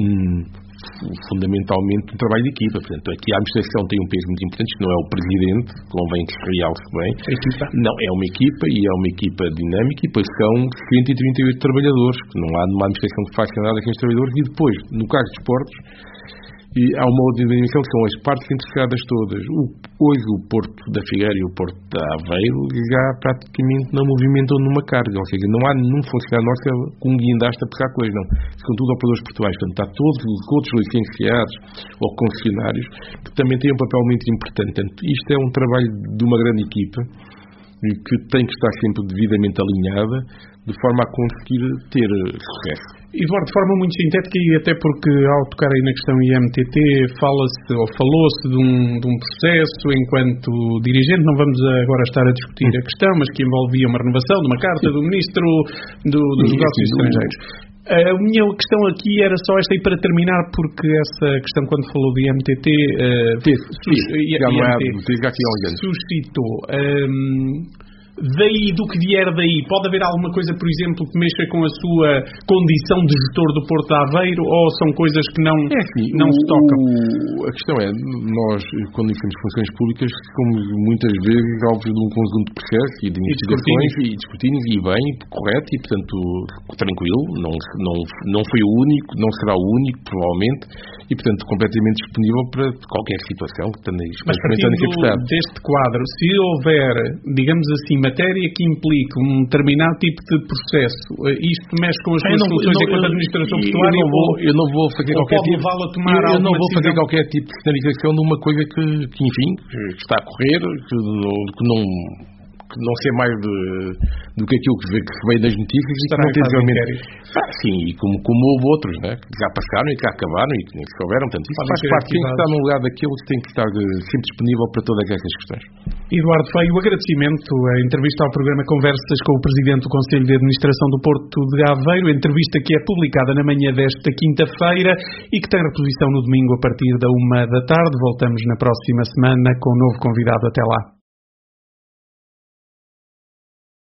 um, fundamentalmente um trabalho de equipa. Portanto, aqui a administração tem um peso muito importante, que não é o presidente, convém que se realce bem. Não, é uma equipa, e é uma equipa dinâmica, e depois são cento e trinta e oito trabalhadores, que não há numa administração que faça nada com os trabalhadores, e depois, no caso dos portos, e há uma outra dimensão que são as partes interessadas todas. O, hoje o Porto da Figueira e o Porto da Aveiro já praticamente não movimentam numa carga, ou seja, não há nenhum funcionário nosso com um guindaste a pegar coisa, não. São tudo operadores portuários, portanto, há todos os outros licenciados ou concessionários que também têm um papel muito importante. Portanto, isto é um trabalho de uma grande equipa e que tem que estar sempre devidamente alinhada de forma a conseguir ter sucesso. E de forma muito sintética, e até porque ao tocar aí na questão I M T T fala-se ou falou-se de um, de um processo enquanto dirigente, não vamos agora estar a discutir a questão, mas que envolvia uma renovação de uma carta do Ministro do, dos Negócios Estrangeiros. A minha questão aqui era só esta, e para terminar, porque essa questão, quando falou de I M T T, uh, Teve, sus, I M T T suscitou... Um, daí, do que vier daí, pode haver alguma coisa, por exemplo, que mexa com a sua condição de gestor do Porto de Aveiro, ou são coisas que não, é assim, não o, se tocam? A questão é, nós, quando temos funções públicas, somos muitas vezes alvos de um conjunto de processos e de investigações e discutimos, e bem, correto, e portanto, tranquilo, não, não, não foi o único, não será o único, provavelmente, e portanto, completamente disponível para qualquer situação que tenha. Mas partindo deste quadro, se houver, digamos assim, matéria que implique um determinado tipo de processo, isto mexe com as suas soluções enquanto administração portuária? Eu não vou, eu não vou fazer qualquer tipo, a tomar eu, eu não vou decisão? fazer qualquer tipo de sinalização de uma coisa que, que enfim, que está a correr, que não, que não, que não sei mais de, do que aquilo que, que veio das notícias e que não tem realmente. Ah, sim, e como, como houve outros, né, que já passaram e que já acabaram e que nem se souberam, portanto, isso faz parte, tem que estar num lugar daquilo que tem que estar sempre disponível para todas essas questões. Eduardo Feio, o agradecimento, a entrevista ao programa Conversas com o Presidente do Conselho de Administração do Porto de Aveiro, entrevista que é publicada na manhã desta quinta-feira e que tem reposição no domingo a partir da uma da tarde. Voltamos na próxima semana com um novo convidado. Até lá.